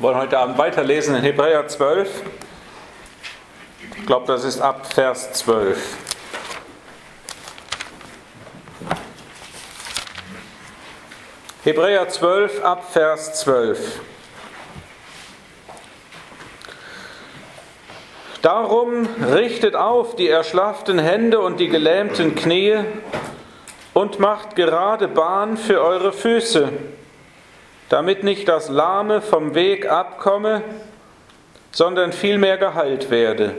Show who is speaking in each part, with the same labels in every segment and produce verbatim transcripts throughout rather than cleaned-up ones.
Speaker 1: Wir wollen heute Abend weiterlesen in Hebräer zwölf. Ich glaube, das ist ab Vers zwölf. Hebräer zwölf ab Vers zwölf. Darum richtet auf die erschlafften Hände und die gelähmten Knie und macht gerade Bahn für eure Füße, damit nicht das Lahme vom Weg abkomme, sondern vielmehr geheilt werde.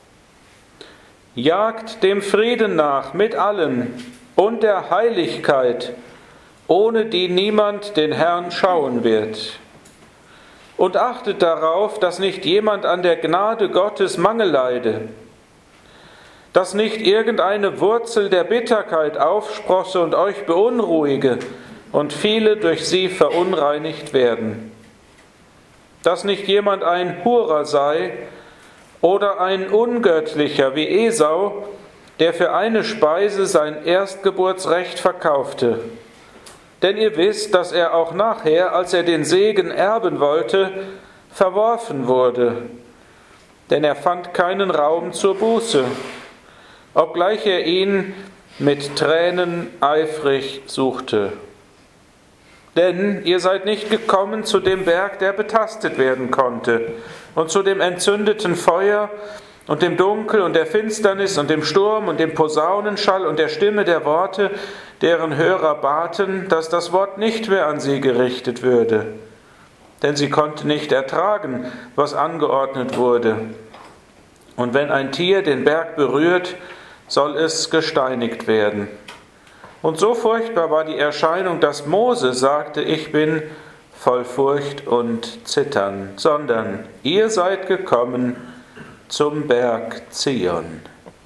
Speaker 1: Jagt dem Frieden nach mit allen und der Heiligkeit, ohne die niemand den Herrn schauen wird. Und achtet darauf, dass nicht jemand an der Gnade Gottes Mangel leide, dass nicht irgendeine Wurzel der Bitterkeit aufsprosse und euch beunruhige und viele durch sie verunreinigt werden. Dass nicht jemand ein Hurer sei oder ein Ungöttlicher wie Esau, der für eine Speise sein Erstgeburtsrecht verkaufte. Denn ihr wisst, dass er auch nachher, als er den Segen erben wollte, verworfen wurde. Denn er fand keinen Raum zur Buße, obgleich er ihn mit Tränen eifrig suchte. Denn ihr seid nicht gekommen zu dem Berg, der betastet werden konnte, und zu dem entzündeten Feuer und dem Dunkel und der Finsternis und dem Sturm und dem Posaunenschall und der Stimme der Worte, deren Hörer baten, dass das Wort nicht mehr an sie gerichtet würde. Denn sie konnten nicht ertragen, was angeordnet wurde. Und wenn ein Tier den Berg berührt, soll es gesteinigt werden. Und so furchtbar war die Erscheinung, dass Mose sagte, ich bin voll Furcht und Zittern, sondern ihr seid gekommen zum Berg Zion.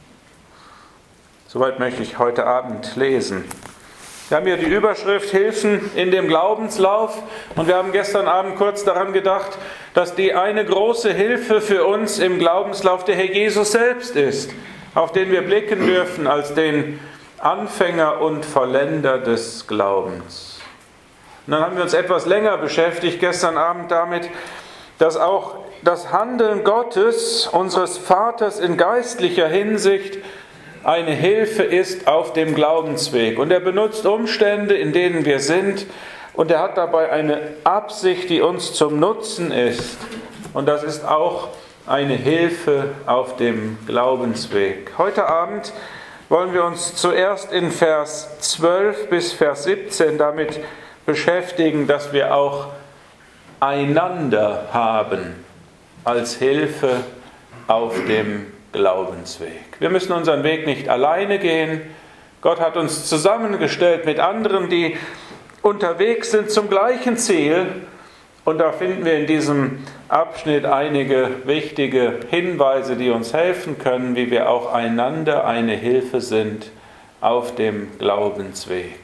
Speaker 1: Soweit möchte ich heute Abend lesen. Wir haben hier die Überschrift Hilfen in dem Glaubenslauf und wir haben gestern Abend kurz daran gedacht, dass die eine große Hilfe für uns im Glaubenslauf der Herr Jesus selbst ist, auf den wir blicken dürfen als den Anfänger und Vollender des Glaubens. Und dann haben wir uns etwas länger beschäftigt gestern Abend damit, dass auch das Handeln Gottes, unseres Vaters in geistlicher Hinsicht, eine Hilfe ist auf dem Glaubensweg. Und er benutzt Umstände, in denen wir sind, und er hat dabei eine Absicht, die uns zum Nutzen ist. Und das ist auch eine Hilfe auf dem Glaubensweg. Heute Abend wollen wir uns zuerst in Vers zwölf bis Vers siebzehn damit beschäftigen, dass wir auch einander haben als Hilfe auf dem Glaubensweg. Wir müssen unseren Weg nicht alleine gehen. Gott hat uns zusammengestellt mit anderen, die unterwegs sind zum gleichen Ziel. Und da finden wir in diesem Abschnitt einige wichtige Hinweise, die uns helfen können, wie wir auch einander eine Hilfe sind auf dem Glaubensweg.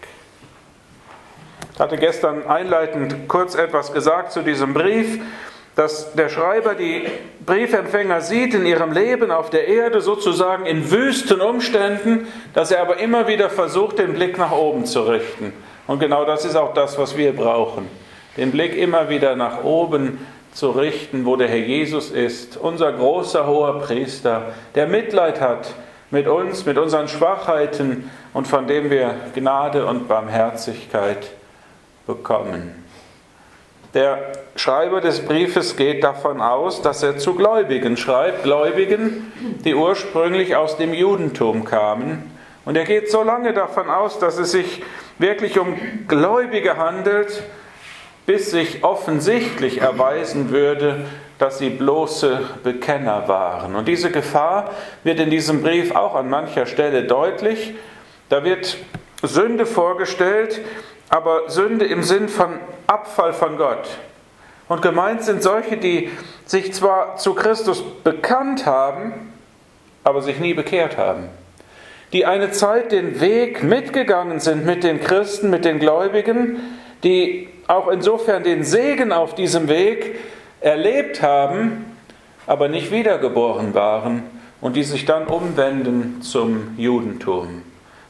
Speaker 1: Ich hatte gestern einleitend kurz etwas gesagt zu diesem Brief, dass der Schreiber die Briefempfänger sieht in ihrem Leben auf der Erde, sozusagen in wüsten Umständen, dass er aber immer wieder versucht, den Blick nach oben zu richten. Und genau das ist auch das, was wir brauchen. Den Blick immer wieder nach oben zu richten, wo der Herr Jesus ist, unser großer hoher Priester, der Mitleid hat mit uns, mit unseren Schwachheiten und von dem wir Gnade und Barmherzigkeit bekommen. Der Schreiber des Briefes geht davon aus, dass er zu Gläubigen schreibt, Gläubigen, die ursprünglich aus dem Judentum kamen. Und er geht so lange davon aus, dass es sich wirklich um Gläubige handelt, bis sich offensichtlich erweisen würde, dass sie bloße Bekenner waren. Und diese Gefahr wird in diesem Brief auch an mancher Stelle deutlich. Da wird Sünde vorgestellt, aber Sünde im Sinn von Abfall von Gott. Und gemeint sind solche, die sich zwar zu Christus bekannt haben, aber sich nie bekehrt haben. Die eine Zeit den Weg mitgegangen sind mit den Christen, mit den Gläubigen, die auch insofern den Segen auf diesem Weg erlebt haben, aber nicht wiedergeboren waren und die sich dann umwenden zum Judentum.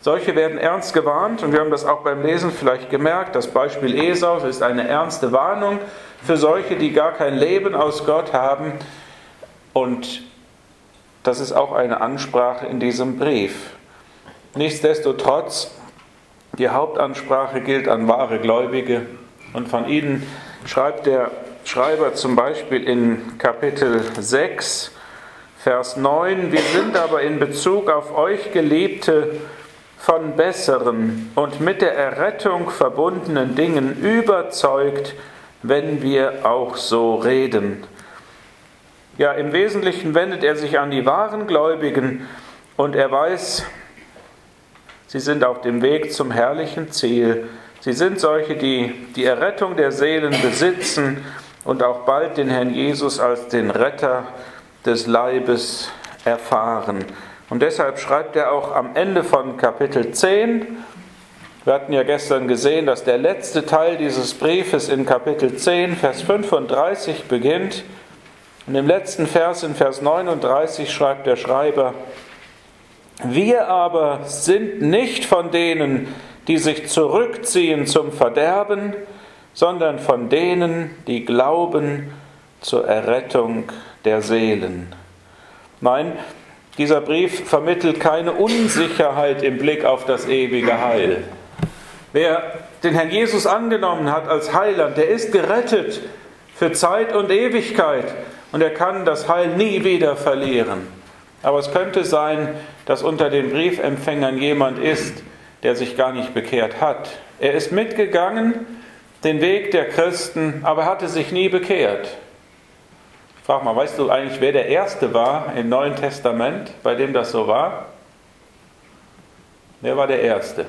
Speaker 1: Solche werden ernst gewarnt, und wir haben das auch beim Lesen vielleicht gemerkt. Das Beispiel Esaus ist eine ernste Warnung für solche, die gar kein Leben aus Gott haben. Und das ist auch eine Ansprache in diesem Brief. Nichtsdestotrotz, die Hauptansprache gilt an wahre Gläubige. Und von ihnen schreibt der Schreiber zum Beispiel in Kapitel sechs, Vers neun: Wir sind aber in Bezug auf euch, Geliebte, von besseren und mit der Errettung verbundenen Dingen überzeugt, wenn wir auch so reden. Ja, im Wesentlichen wendet er sich an die wahren Gläubigen, und er weiß, sie sind auf dem Weg zum herrlichen Ziel. Sie sind solche, die die Errettung der Seelen besitzen und auch bald den Herrn Jesus als den Retter des Leibes erfahren. Und deshalb schreibt er auch am Ende von Kapitel zehn, wir hatten ja gestern gesehen, dass der letzte Teil dieses Briefes in Kapitel zehn, Vers fünfunddreißig beginnt. Und im letzten Vers, in Vers neununddreißig, schreibt der Schreiber: Wir aber sind nicht von denen, die sich zurückziehen zum Verderben, sondern von denen, die glauben zur Errettung der Seelen. Nein, dieser Brief vermittelt keine Unsicherheit im Blick auf das ewige Heil. Wer den Herrn Jesus angenommen hat als Heiland, der ist gerettet für Zeit und Ewigkeit, und er kann das Heil nie wieder verlieren. Aber es könnte sein, dass unter den Briefempfängern jemand ist, der sich gar nicht bekehrt hat. Er ist mitgegangen, den Weg der Christen, aber hatte sich nie bekehrt. Ich frage mal, weißt du eigentlich, wer der Erste war im Neuen Testament, bei dem das so war? Wer war der Erste?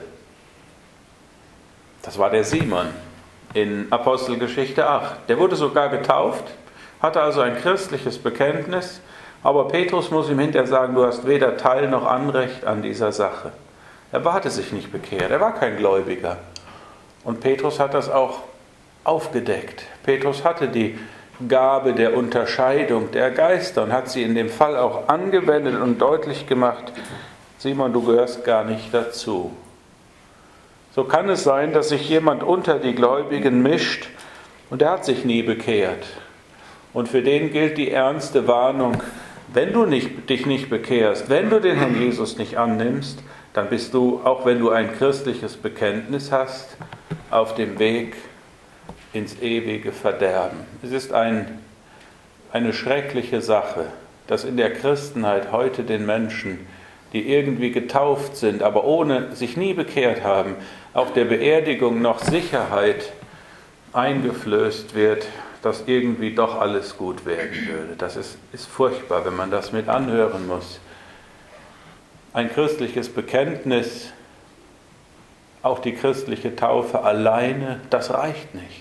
Speaker 1: Das war der Simon in Apostelgeschichte acht. Der wurde sogar getauft, hatte also ein christliches Bekenntnis, aber Petrus muss ihm hinterher sagen, du hast weder Teil noch Anrecht an dieser Sache. Er hatte sich nicht bekehrt, er war kein Gläubiger. Und Petrus hat das auch aufgedeckt. Petrus hatte die Gabe der Unterscheidung der Geister und hat sie in dem Fall auch angewendet und deutlich gemacht: Simon, du gehörst gar nicht dazu. So kann es sein, dass sich jemand unter die Gläubigen mischt und er hat sich nie bekehrt. Und für den gilt die ernste Warnung: Wenn du nicht, dich nicht bekehrst, wenn du den Herrn Jesus nicht annimmst, dann bist du, auch wenn du ein christliches Bekenntnis hast, auf dem Weg ins ewige Verderben. Es ist ein, eine schreckliche Sache, dass in der Christenheit heute den Menschen, die irgendwie getauft sind, aber ohne sich nie bekehrt haben, auf der Beerdigung noch Sicherheit eingeflößt wird, dass irgendwie doch alles gut werden würde. Das ist, ist furchtbar, wenn man das mit anhören muss. Ein christliches Bekenntnis, auch die christliche Taufe alleine, das reicht nicht.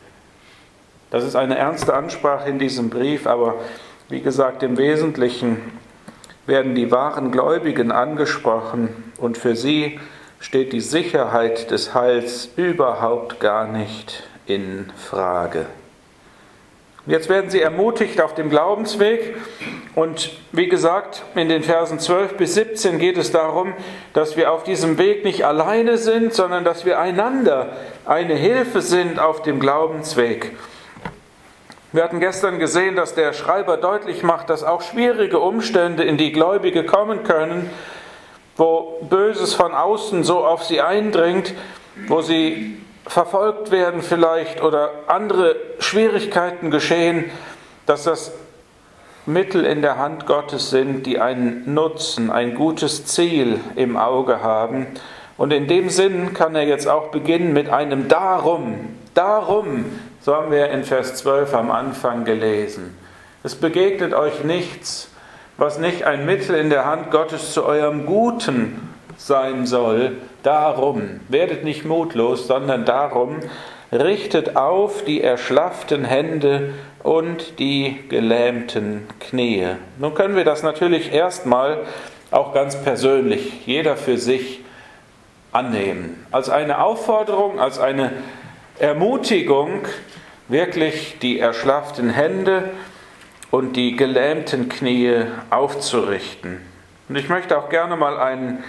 Speaker 1: Das ist eine ernste Ansprache in diesem Brief, aber wie gesagt, im Wesentlichen werden die wahren Gläubigen angesprochen, und für sie steht die Sicherheit des Heils überhaupt gar nicht in Frage. Jetzt werden sie ermutigt auf dem Glaubensweg, und wie gesagt, in den Versen zwölf bis siebzehn geht es darum, dass wir auf diesem Weg nicht alleine sind, sondern dass wir einander eine Hilfe sind auf dem Glaubensweg. Wir hatten gestern gesehen, dass der Schreiber deutlich macht, dass auch schwierige Umstände in die Gläubige kommen können, wo Böses von außen so auf sie eindringt, wo sie verfolgt werden vielleicht oder andere Schwierigkeiten geschehen, dass das Mittel in der Hand Gottes sind, die einen Nutzen, ein gutes Ziel im Auge haben. Und in dem Sinn kann er jetzt auch beginnen mit einem Darum. Darum, so haben wir in Vers zwölf am Anfang gelesen. Es begegnet euch nichts, was nicht ein Mittel in der Hand Gottes zu eurem Guten sein soll. Darum, werdet nicht mutlos, sondern darum, richtet auf die erschlafften Hände und die gelähmten Knie. Nun können wir das natürlich erstmal auch ganz persönlich, jeder für sich, annehmen. Als eine Aufforderung, als eine Ermutigung, wirklich die erschlafften Hände und die gelähmten Knie aufzurichten. Und ich möchte auch gerne mal einen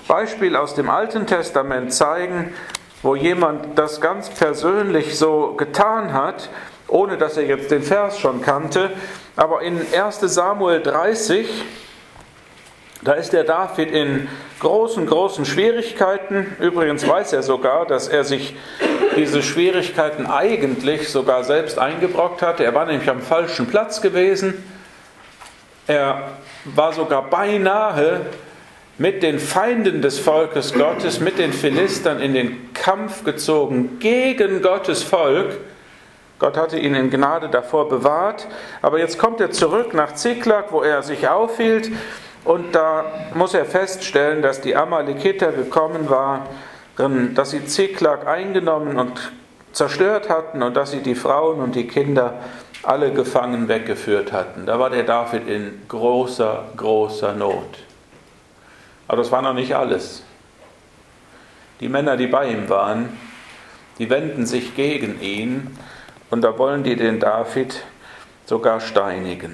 Speaker 1: Beispiel aus dem Alten Testament zeigen, wo jemand das ganz persönlich so getan hat, ohne dass er jetzt den Vers schon kannte. Aber in erster Samuel dreißig, da ist der David in großen, großen Schwierigkeiten. Übrigens weiß er sogar, dass er sich diese Schwierigkeiten eigentlich sogar selbst eingebrockt hatte. Er war nämlich am falschen Platz gewesen. Er war sogar beinahe mit den Feinden des Volkes Gottes, mit den Philistern in den Kampf gezogen gegen Gottes Volk. Gott hatte ihn in Gnade davor bewahrt. Aber jetzt kommt er zurück nach Ziklag, wo er sich aufhielt. Und da muss er feststellen, dass die Amalekiter gekommen waren, dass sie Ziklag eingenommen und zerstört hatten und dass sie die Frauen und die Kinder alle gefangen weggeführt hatten. Da war der David in großer, großer Not. Aber das war noch nicht alles. Die Männer, die bei ihm waren, die wenden sich gegen ihn und da wollen die den David sogar steinigen.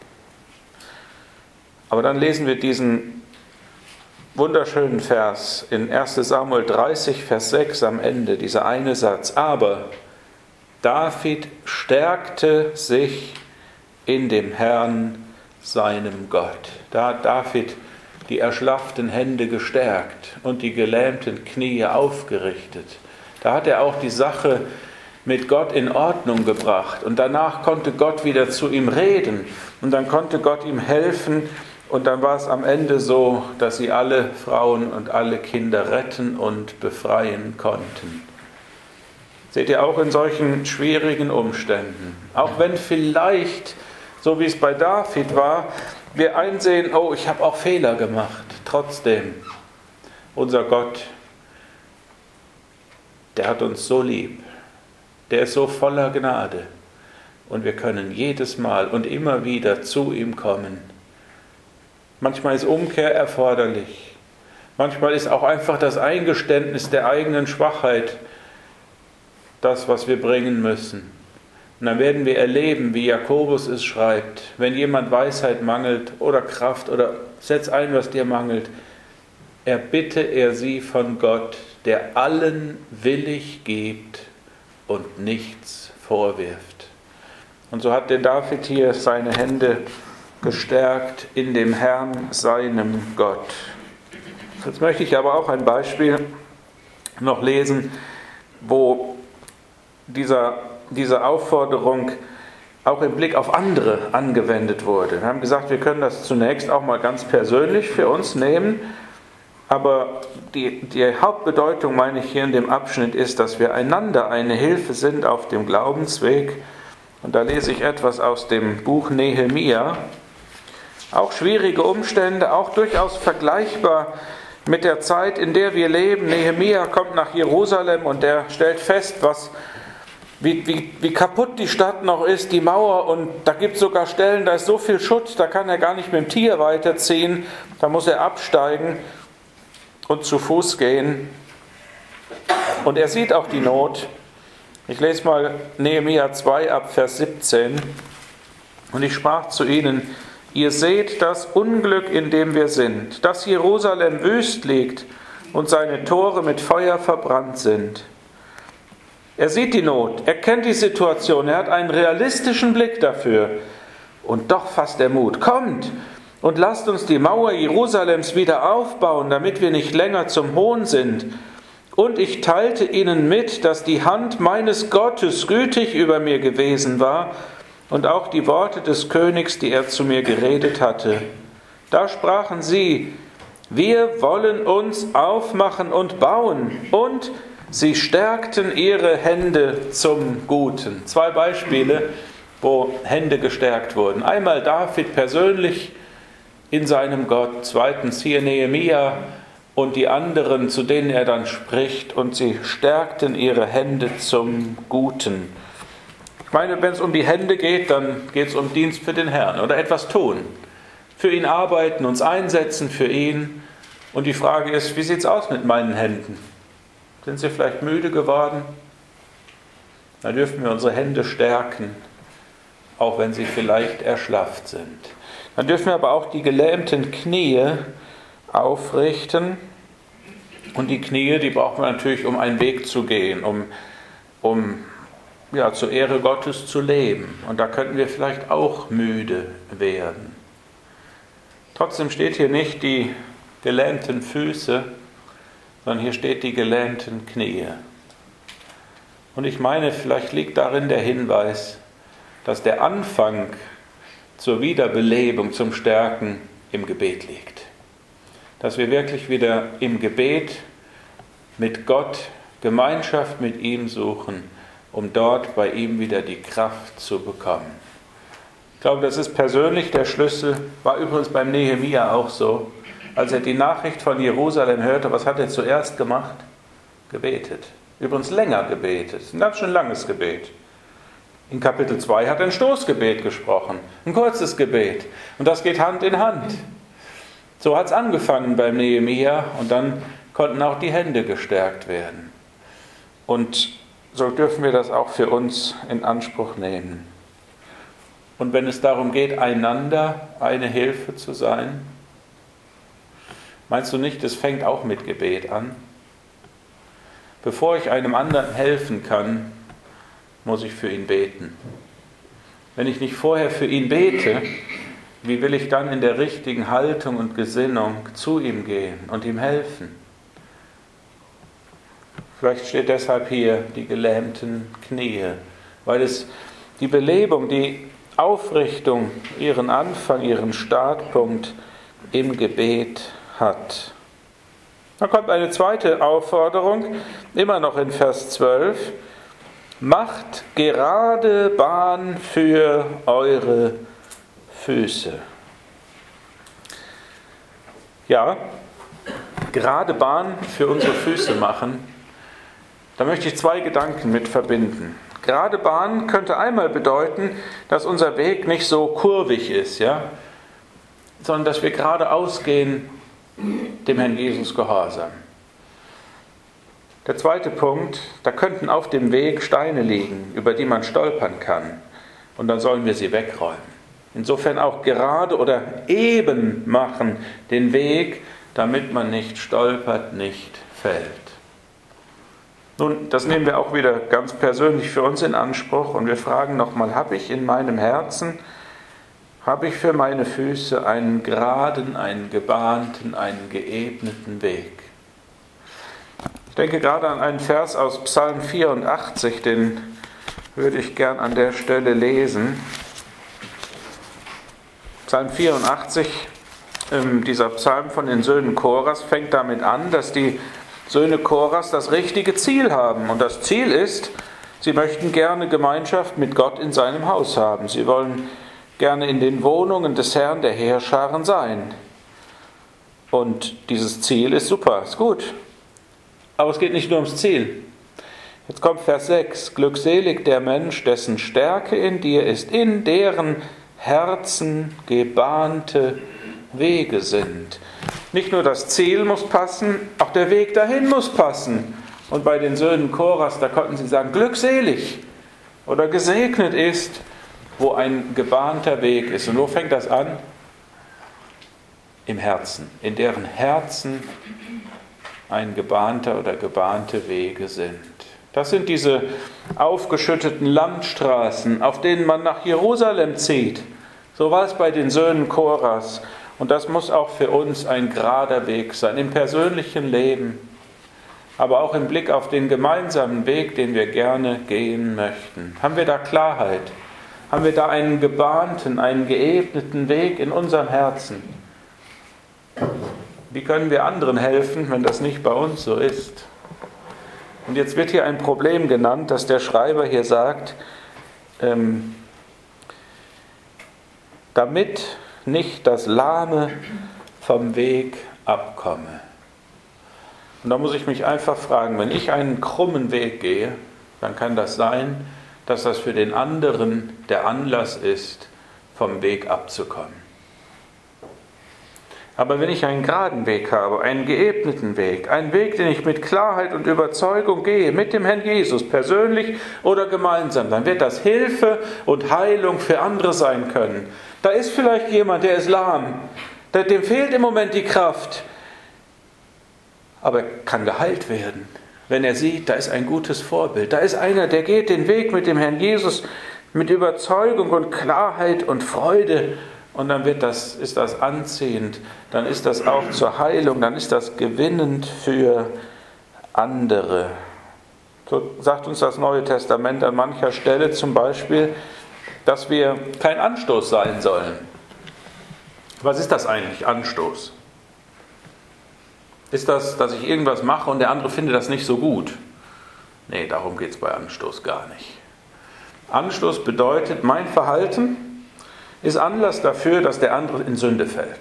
Speaker 1: Aber dann lesen wir diesen wunderschönen Vers in erster Samuel dreißig, Vers sechs am Ende, dieser eine Satz. Aber David stärkte sich in dem Herrn, seinem Gott. Da hat David die erschlafften Hände gestärkt und die gelähmten Knie aufgerichtet. Da hat er auch die Sache mit Gott in Ordnung gebracht. Und danach konnte Gott wieder zu ihm reden. Und dann konnte Gott ihm helfen. Und dann war es am Ende so, dass sie alle Frauen und alle Kinder retten und befreien konnten. Seht ihr, auch in solchen schwierigen Umständen, auch wenn vielleicht, so wie es bei David war, wir einsehen, oh, ich habe auch Fehler gemacht, trotzdem, unser Gott, der hat uns so lieb, der ist so voller Gnade und wir können jedes Mal und immer wieder zu ihm kommen. Manchmal ist Umkehr erforderlich. Manchmal ist auch einfach das Eingeständnis der eigenen Schwachheit das, was wir bringen müssen. Und dann werden wir erleben, wie Jakobus es schreibt, wenn jemand Weisheit mangelt oder Kraft oder setz ein, was dir mangelt, erbitte er sie von Gott, der allen willig gibt und nichts vorwirft. Und so hat der David hier seine Hände gestärkt in dem Herrn, seinem Gott. Jetzt möchte ich aber auch ein Beispiel noch lesen, wo dieser, diese Aufforderung auch im Blick auf andere angewendet wurde. Wir haben gesagt, wir können das zunächst auch mal ganz persönlich für uns nehmen, aber die, die Hauptbedeutung, meine ich, hier in dem Abschnitt ist, dass wir einander eine Hilfe sind auf dem Glaubensweg. Und da lese ich etwas aus dem Buch Nehemia. Auch schwierige Umstände, auch durchaus vergleichbar mit der Zeit, in der wir leben. Nehemia kommt nach Jerusalem und er stellt fest, was, wie, wie, wie kaputt die Stadt noch ist, die Mauer. Und da gibt es sogar Stellen, da ist so viel Schutt, da kann er gar nicht mit dem Tier weiterziehen. Da muss er absteigen und zu Fuß gehen. Und er sieht auch die Not. Ich lese mal Nehemia zwei ab Vers siebzehn. Und ich sprach zu ihnen: Ihr seht das Unglück, in dem wir sind, dass Jerusalem wüst liegt und seine Tore mit Feuer verbrannt sind. Er sieht die Not, er kennt die Situation, er hat einen realistischen Blick dafür. Und doch fasst er Mut. Kommt und lasst uns die Mauer Jerusalems wieder aufbauen, damit wir nicht länger zum Hohn sind. Und ich teilte ihnen mit, dass die Hand meines Gottes gütig über mir gewesen war, und auch die Worte des Königs, die er zu mir geredet hatte. Da sprachen sie: Wir wollen uns aufmachen und bauen. Und sie stärkten ihre Hände zum Guten. Zwei Beispiele, wo Hände gestärkt wurden. Einmal David persönlich in seinem Gott. Zweitens hier Nehemia und die anderen, zu denen er dann spricht. Und sie stärkten ihre Hände zum Guten. Ich meine, wenn es um die Hände geht, dann geht es um Dienst für den Herrn oder etwas tun. Für ihn arbeiten, uns einsetzen für ihn. Und die Frage ist, wie sieht es aus mit meinen Händen? Sind sie vielleicht müde geworden? Dann dürfen wir unsere Hände stärken, auch wenn sie vielleicht erschlafft sind. Dann dürfen wir aber auch die gelähmten Knie aufrichten. Und die Knie, die braucht man natürlich, um einen Weg zu gehen, um, um ja, zur Ehre Gottes zu leben. Und da könnten wir vielleicht auch müde werden. Trotzdem steht hier nicht die gelähmten Füße, sondern hier steht die gelähmten Knie. Und ich meine, vielleicht liegt darin der Hinweis, dass der Anfang zur Wiederbelebung, zum Stärken im Gebet liegt. Dass wir wirklich wieder im Gebet mit Gott Gemeinschaft mit ihm suchen, um dort bei ihm wieder die Kraft zu bekommen. Ich glaube, das ist persönlich der Schlüssel, war übrigens beim Nehemia auch so. Als er die Nachricht von Jerusalem hörte, was hat er zuerst gemacht? Gebetet. Übrigens länger gebetet. Ein ganz schön langes Gebet. In Kapitel zwei hat er ein Stoßgebet gesprochen, ein kurzes Gebet. Und das geht Hand in Hand. So hat es angefangen beim Nehemia und dann konnten auch die Hände gestärkt werden. Und so dürfen wir das auch für uns in Anspruch nehmen. Und wenn es darum geht, einander eine Hilfe zu sein, meinst du nicht, es fängt auch mit Gebet an? Bevor ich einem anderen helfen kann, muss ich für ihn beten. Wenn ich nicht vorher für ihn bete, wie will ich dann in der richtigen Haltung und Gesinnung zu ihm gehen und ihm helfen? Vielleicht steht deshalb hier die gelähmten Knie, weil es die Belebung, die Aufrichtung, ihren Anfang, ihren Startpunkt im Gebet hat. Dann kommt eine zweite Aufforderung, immer noch in Vers zwölf. Macht gerade Bahn für eure Füße. Ja, gerade Bahn für unsere Füße machen. Da möchte ich zwei Gedanken mit verbinden. Gerade Bahn könnte einmal bedeuten, dass unser Weg nicht so kurvig ist, ja, sondern dass wir geradeaus gehen, dem Herrn Jesus gehorsam. Der zweite Punkt, da könnten auf dem Weg Steine liegen, über die man stolpern kann. Und dann sollen wir sie wegräumen. Insofern auch gerade oder eben machen den Weg, damit man nicht stolpert, nicht fällt. Nun, das nehmen wir auch wieder ganz persönlich für uns in Anspruch und wir fragen nochmal, habe ich in meinem Herzen, habe ich für meine Füße einen geraden, einen gebahnten, einen geebneten Weg? Ich denke gerade an einen Vers aus Psalm vierundachtzig, den würde ich gern an der Stelle lesen. Psalm vierundachtzig, dieser Psalm von den Söhnen Koras, fängt damit an, dass die Söhne Koras das richtige Ziel haben. Und das Ziel ist, sie möchten gerne Gemeinschaft mit Gott in seinem Haus haben. Sie wollen gerne in den Wohnungen des Herrn der Heerscharen sein. Und dieses Ziel ist super, ist gut. Aber es geht nicht nur ums Ziel. Jetzt kommt Vers sechs. Glückselig der Mensch, dessen Stärke in dir ist, in deren Herzen gebahnte Wege sind. Nicht nur das Ziel muss passen, auch der Weg dahin muss passen. Und bei den Söhnen Koras, da konnten sie sagen, glückselig oder gesegnet ist, wo ein gebahnter Weg ist. Und wo fängt das an? Im Herzen. In deren Herzen ein gebahnter oder gebahnte Wege sind. Das sind diese aufgeschütteten Landstraßen, auf denen man nach Jerusalem zieht. So war es bei den Söhnen Koras. Und das muss auch für uns ein gerader Weg sein, im persönlichen Leben, aber auch im Blick auf den gemeinsamen Weg, den wir gerne gehen möchten. Haben wir da Klarheit? Haben wir da einen gebahnten, einen geebneten Weg in unserem Herzen? Wie können wir anderen helfen, wenn das nicht bei uns so ist? Und jetzt wird hier ein Problem genannt, dass der Schreiber hier sagt, ähm, damit nicht das Lahme vom Weg abkomme. Und da muss ich mich einfach fragen, wenn ich einen krummen Weg gehe, dann kann das sein, dass das für den anderen der Anlass ist, vom Weg abzukommen. Aber wenn ich einen geraden Weg habe, einen geebneten Weg, einen Weg, den ich mit Klarheit und Überzeugung gehe, mit dem Herrn Jesus, persönlich oder gemeinsam, dann wird das Hilfe und Heilung für andere sein können. Da ist vielleicht jemand, der ist lahm, dem fehlt im Moment die Kraft. aber er kann geheilt werden, wenn er sieht, da ist ein gutes Vorbild. Da ist einer, der geht den Weg mit dem Herrn Jesus mit Überzeugung und Klarheit und Freude. Und dann wird das, ist das anziehend, dann ist das auch zur Heilung, dann ist das gewinnend für andere. So sagt uns das Neue Testament an mancher Stelle zum Beispiel, dass wir kein Anstoß sein sollen. Was ist das eigentlich, Anstoß? Ist das, dass ich irgendwas mache und der andere findet das nicht so gut? Nee, darum geht es bei Anstoß gar nicht. Anstoß bedeutet, mein Verhalten ist Anlass dafür, dass der andere in Sünde fällt.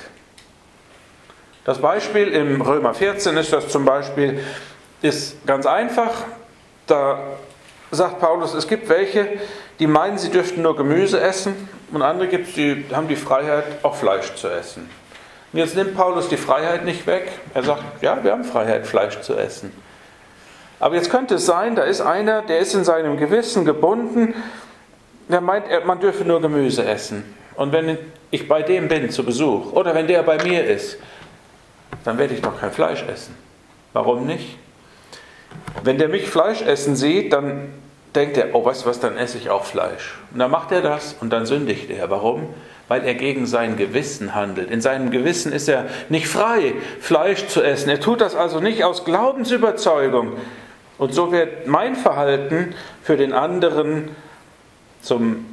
Speaker 1: Das Beispiel im Römer vierzehn ist das zum Beispiel, ist ganz einfach. Da sagt Paulus, es gibt welche, die meinen, sie dürften nur Gemüse essen und andere gibt es, die haben die Freiheit, auch Fleisch zu essen. Und jetzt nimmt Paulus die Freiheit nicht weg. Er sagt, ja, wir haben Freiheit, Fleisch zu essen. Aber jetzt könnte es sein, da ist einer, der ist in seinem Gewissen gebunden, der meint, man dürfe nur Gemüse essen. Und wenn ich bei dem bin zu Besuch oder wenn der bei mir ist, dann werde ich doch kein Fleisch essen. Warum nicht? Wenn der mich Fleisch essen sieht, dann denkt er, oh, weißt du was, dann esse ich auch Fleisch. Und dann macht er das und dann sündigt er. Warum? Weil er gegen sein Gewissen handelt. In seinem Gewissen ist er nicht frei, Fleisch zu essen. Er tut das also nicht aus Glaubensüberzeugung. Und so wird mein Verhalten für den anderen zum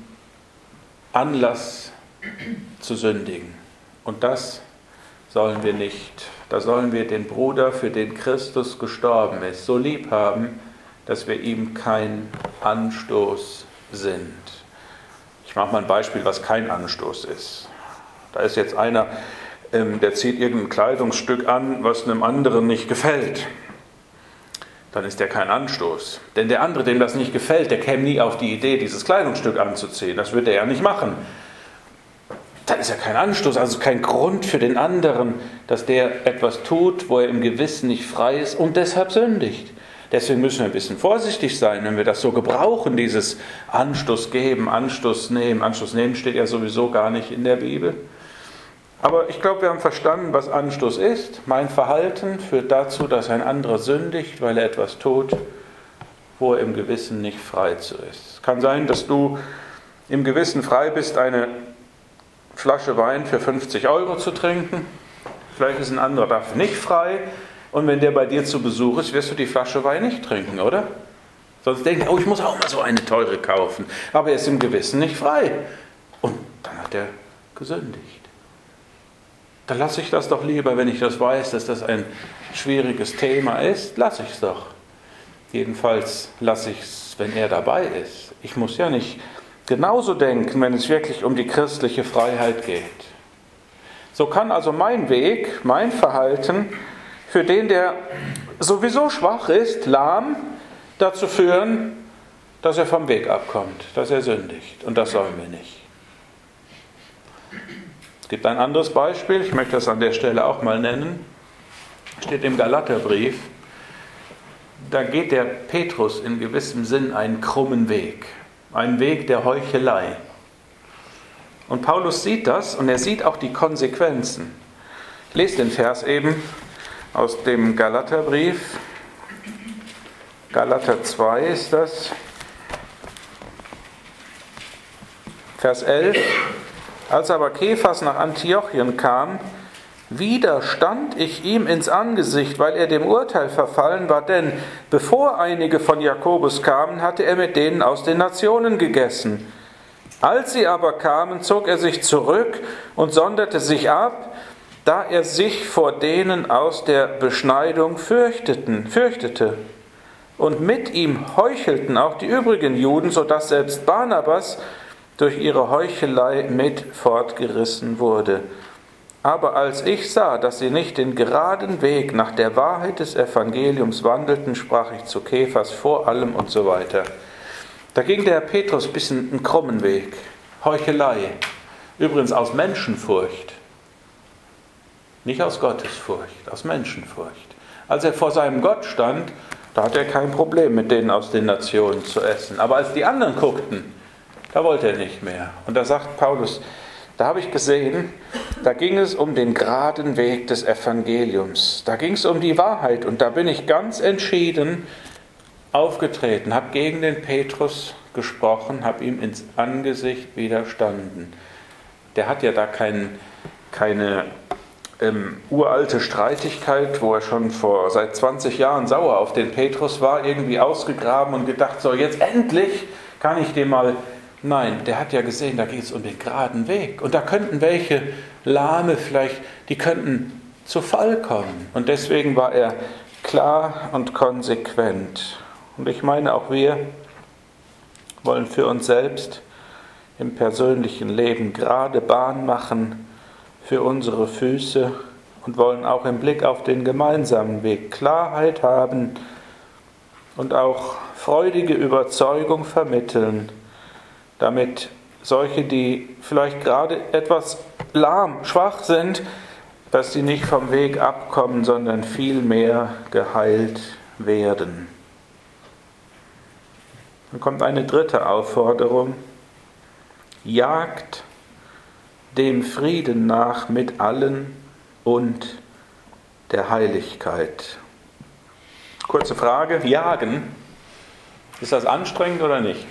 Speaker 1: Anlass zu sündigen. Und das sollen wir nicht. Da sollen wir den Bruder, für den Christus gestorben ist, so lieb haben, dass wir ihm kein Anstoß sind. Ich mache mal ein Beispiel, was kein Anstoß ist. Da ist jetzt einer, der zieht irgendein Kleidungsstück an, was einem anderen nicht gefällt. Dann ist der kein Anstoß. Denn der andere, dem das nicht gefällt, der käme nie auf die Idee, dieses Kleidungsstück anzuziehen. Das würde er ja nicht machen. Dann ist ja kein Anstoß, also kein Grund für den anderen, dass der etwas tut, wo er im Gewissen nicht frei ist und deshalb sündigt. Deswegen müssen wir ein bisschen vorsichtig sein, wenn wir das so gebrauchen, dieses Anstoß geben, Anstoß nehmen. Anstoß nehmen steht ja sowieso gar nicht in der Bibel. Aber ich glaube, wir haben verstanden, was Anstoß ist. Mein Verhalten führt dazu, dass ein anderer sündigt, weil er etwas tut, wo er im Gewissen nicht frei zu ist. Es kann sein, dass du im Gewissen frei bist, eine Flasche Wein für fünfzig Euro zu trinken. Vielleicht ist ein anderer dafür nicht frei. Und wenn der bei dir zu Besuch ist, wirst du die Flasche Wein nicht trinken, oder? Sonst denken, oh, ich muss auch mal so eine teure kaufen. Aber er ist im Gewissen nicht frei. Und dann hat er gesündigt. Dann lasse ich das doch lieber, wenn ich das weiß, dass das ein schwieriges Thema ist, lasse ich es doch. Jedenfalls lasse ich es, wenn er dabei ist. Ich muss ja nicht genauso denken, wenn es wirklich um die christliche Freiheit geht. So kann also mein Weg, mein Verhalten für den, der sowieso schwach ist, lahm, dazu führen, dass er vom Weg abkommt, dass er sündigt. Und das sollen wir nicht. Es gibt ein anderes Beispiel, ich möchte das an der Stelle auch mal nennen. Steht im Galaterbrief. Da geht der Petrus in gewissem Sinn einen krummen Weg. Einen Weg der Heuchelei. Und Paulus sieht das und er sieht auch die Konsequenzen. Ich lese den Vers eben aus dem Galaterbrief. Galater zwei ist das. Vers elf. Als aber Kephas nach Antiochien kam, widerstand ich ihm ins Angesicht, weil er dem Urteil verfallen war, denn bevor einige von Jakobus kamen, hatte er mit denen aus den Nationen gegessen. Als sie aber kamen, zog er sich zurück und sonderte sich ab, da er sich vor denen aus der Beschneidung fürchteten, fürchtete. Und mit ihm heuchelten auch die übrigen Juden, sodass selbst Barnabas durch ihre Heuchelei mit fortgerissen wurde. Aber als ich sah, dass sie nicht den geraden Weg nach der Wahrheit des Evangeliums wandelten, sprach ich zu Kephas vor allem und so weiter. Da ging der Herr Petrus ein bisschen einen krummen Weg. Heuchelei. Übrigens aus Menschenfurcht. Nicht aus Gottesfurcht, aus Menschenfurcht. Als er vor seinem Gott stand, da hatte er kein Problem, mit denen aus den Nationen zu essen. Aber als die anderen guckten, da wollte er nicht mehr. Und da sagt Paulus, da habe ich gesehen, Da ging es um den geraden Weg des Evangeliums. Da ging es um die Wahrheit. Und da bin ich ganz entschieden aufgetreten, habe gegen den Petrus gesprochen, habe ihm ins Angesicht widerstanden. Der hat ja da kein, keine ähm, uralte Streitigkeit, wo er schon vor seit zwanzig Jahren sauer auf den Petrus war, irgendwie ausgegraben und gedacht, so jetzt endlich kann ich dem mal... Nein, der hat ja gesehen, da geht es um den geraden Weg. Und da könnten welche Lahme vielleicht, die könnten zu Fall kommen. Und deswegen war er klar und konsequent. Und ich meine, auch wir wollen für uns selbst im persönlichen Leben gerade Bahn machen für unsere Füße und wollen auch im Blick auf den gemeinsamen Weg Klarheit haben und auch freudige Überzeugung vermitteln, damit solche, die vielleicht gerade etwas lahm, schwach sind, dass sie nicht vom Weg abkommen, sondern vielmehr geheilt werden. Dann kommt eine dritte Aufforderung. Jagt dem Frieden nach mit allen und der Heiligkeit. Kurze Frage, jagen, ist das anstrengend oder nicht?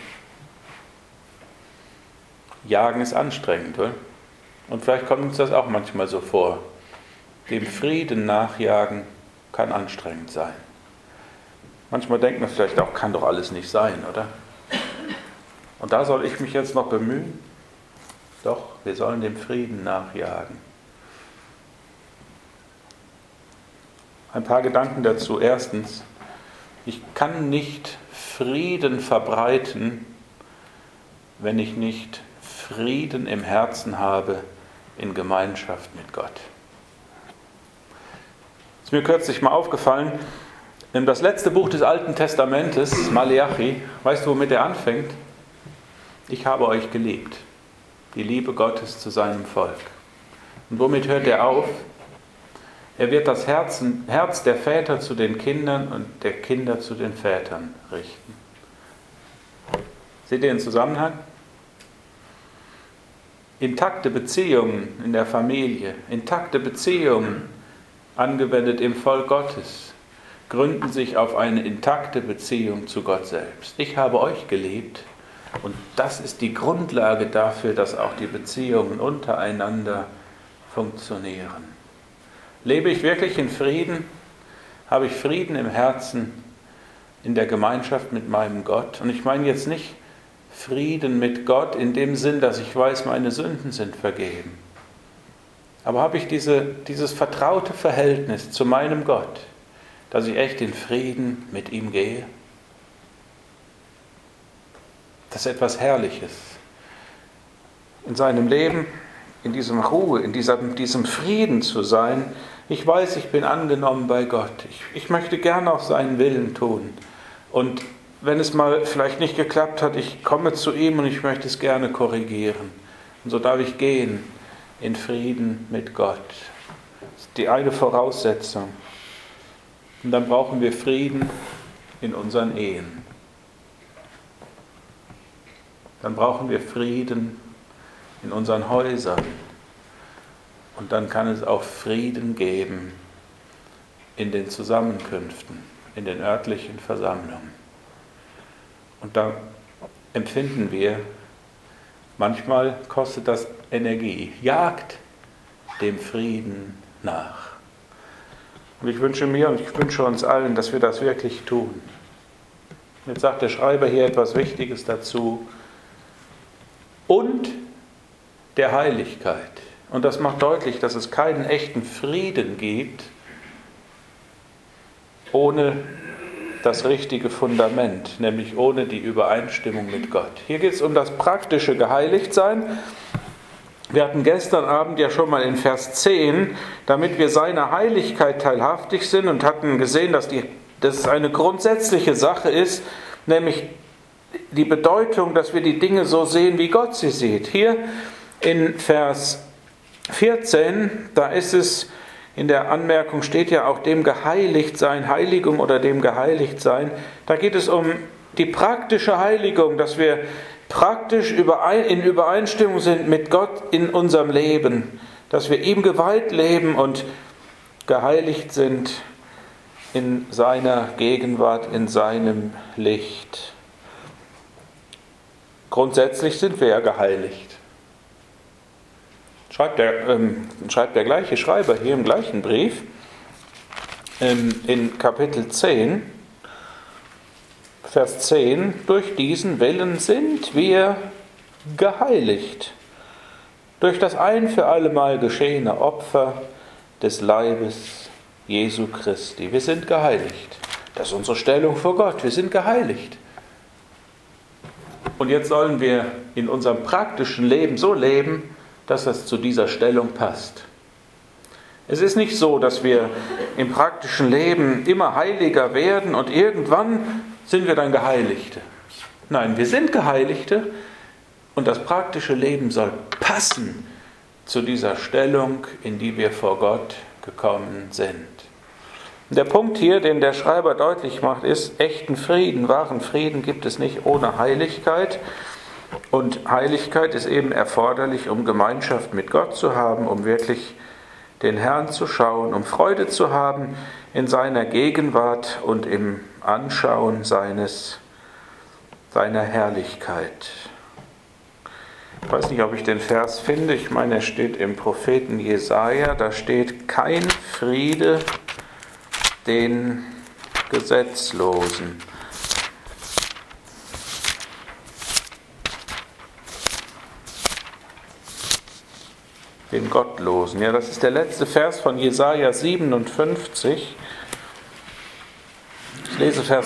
Speaker 1: Jagen ist anstrengend, oder? Und vielleicht kommt uns das auch manchmal so vor. Dem Frieden nachjagen kann anstrengend sein. Manchmal denkt man vielleicht auch, kann doch alles nicht sein, oder? Und da soll ich mich jetzt noch bemühen? Doch, wir sollen dem Frieden nachjagen. Ein paar Gedanken dazu. Erstens, ich kann nicht Frieden verbreiten, wenn ich nicht Frieden im Herzen habe in Gemeinschaft mit Gott. Ist mir kürzlich mal aufgefallen, in das letzte Buch des Alten Testamentes, Maleachi, weißt du, womit er anfängt? Ich habe euch geliebt, die Liebe Gottes zu seinem Volk. Und womit hört er auf? Er wird das Herzen, Herz der Väter zu den Kindern und der Kinder zu den Vätern richten. Seht ihr den Zusammenhang? Intakte Beziehungen in der Familie, intakte Beziehungen angewendet im Volk Gottes, gründen sich auf eine intakte Beziehung zu Gott selbst. Ich habe euch geliebt und das ist die Grundlage dafür, dass auch die Beziehungen untereinander funktionieren. Lebe ich wirklich in Frieden? Habe ich Frieden im Herzen in der Gemeinschaft mit meinem Gott? Und ich meine jetzt nicht Frieden mit Gott in dem Sinn, dass ich weiß, meine Sünden sind vergeben. Aber habe ich diese, dieses vertraute Verhältnis zu meinem Gott, dass ich echt in Frieden mit ihm gehe? Das ist etwas Herrliches. In seinem Leben, in diesem Ruhe, in diesem, diesem Frieden zu sein. Ich weiß, ich bin angenommen bei Gott. Ich, ich möchte gerne auch seinen Willen tun. Und wenn es mal vielleicht nicht geklappt hat, ich komme zu ihm und ich möchte es gerne korrigieren. Und so darf ich gehen in Frieden mit Gott. Das ist die eine Voraussetzung. Und dann brauchen wir Frieden in unseren Ehen. Dann brauchen wir Frieden in unseren Häusern. Und dann kann es auch Frieden geben in den Zusammenkünften, in den örtlichen Versammlungen. Und da empfinden wir, manchmal kostet das Energie. Jagt dem Frieden nach. Und ich wünsche mir und ich wünsche uns allen, dass wir das wirklich tun. Jetzt sagt der Schreiber hier etwas Wichtiges dazu. Und der Heiligkeit. Und das macht deutlich, dass es keinen echten Frieden gibt ohne das richtige Fundament, nämlich ohne die Übereinstimmung mit Gott. Hier geht es um das praktische Geheiligtsein. Wir hatten gestern Abend ja schon mal in Vers zehn, damit wir seiner Heiligkeit teilhaftig sind und hatten gesehen, dass, die, dass es eine grundsätzliche Sache ist, nämlich die Bedeutung, dass wir die Dinge so sehen, wie Gott sie sieht. Hier in Vers vierzehn, da ist es, in der Anmerkung steht ja auch dem geheiligt sein, Heiligung oder dem geheiligt sein. Da geht es um die praktische Heiligung, dass wir praktisch in Übereinstimmung sind mit Gott in unserem Leben. dass wir ihm geweiht leben und geheiligt sind in seiner Gegenwart, in seinem Licht. Grundsätzlich sind wir ja geheiligt. Schreibt der, ähm, schreibt der gleiche Schreiber hier im gleichen Brief, ähm, in Kapitel zehn, Vers zehn, durch diesen Willen sind wir geheiligt, durch das ein für allemal geschehene Opfer des Leibes Jesu Christi. Wir sind geheiligt. Das ist unsere Stellung vor Gott. Wir sind geheiligt. Und jetzt sollen wir in unserem praktischen Leben so leben, dass das zu dieser Stellung passt. Es ist nicht so, dass wir im praktischen Leben immer heiliger werden und irgendwann sind wir dann Geheiligte. Nein, wir sind Geheiligte und das praktische Leben soll passen zu dieser Stellung, in die wir vor Gott gekommen sind. Der Punkt hier, den der Schreiber deutlich macht, ist, echten Frieden, wahren Frieden gibt es nicht ohne Heiligkeit. Und Heiligkeit ist eben erforderlich, um Gemeinschaft mit Gott zu haben, um wirklich den Herrn zu schauen, um Freude zu haben in seiner Gegenwart und im Anschauen seines, seiner Herrlichkeit. Ich weiß nicht, ob ich den Vers finde. Ich meine, er steht im Propheten Jesaja. Da steht: Kein Friede den Gesetzlosen. Den Gottlosen. Ja, das ist der letzte Vers von Jesaja siebenundfünfzig. Ich lese Vers.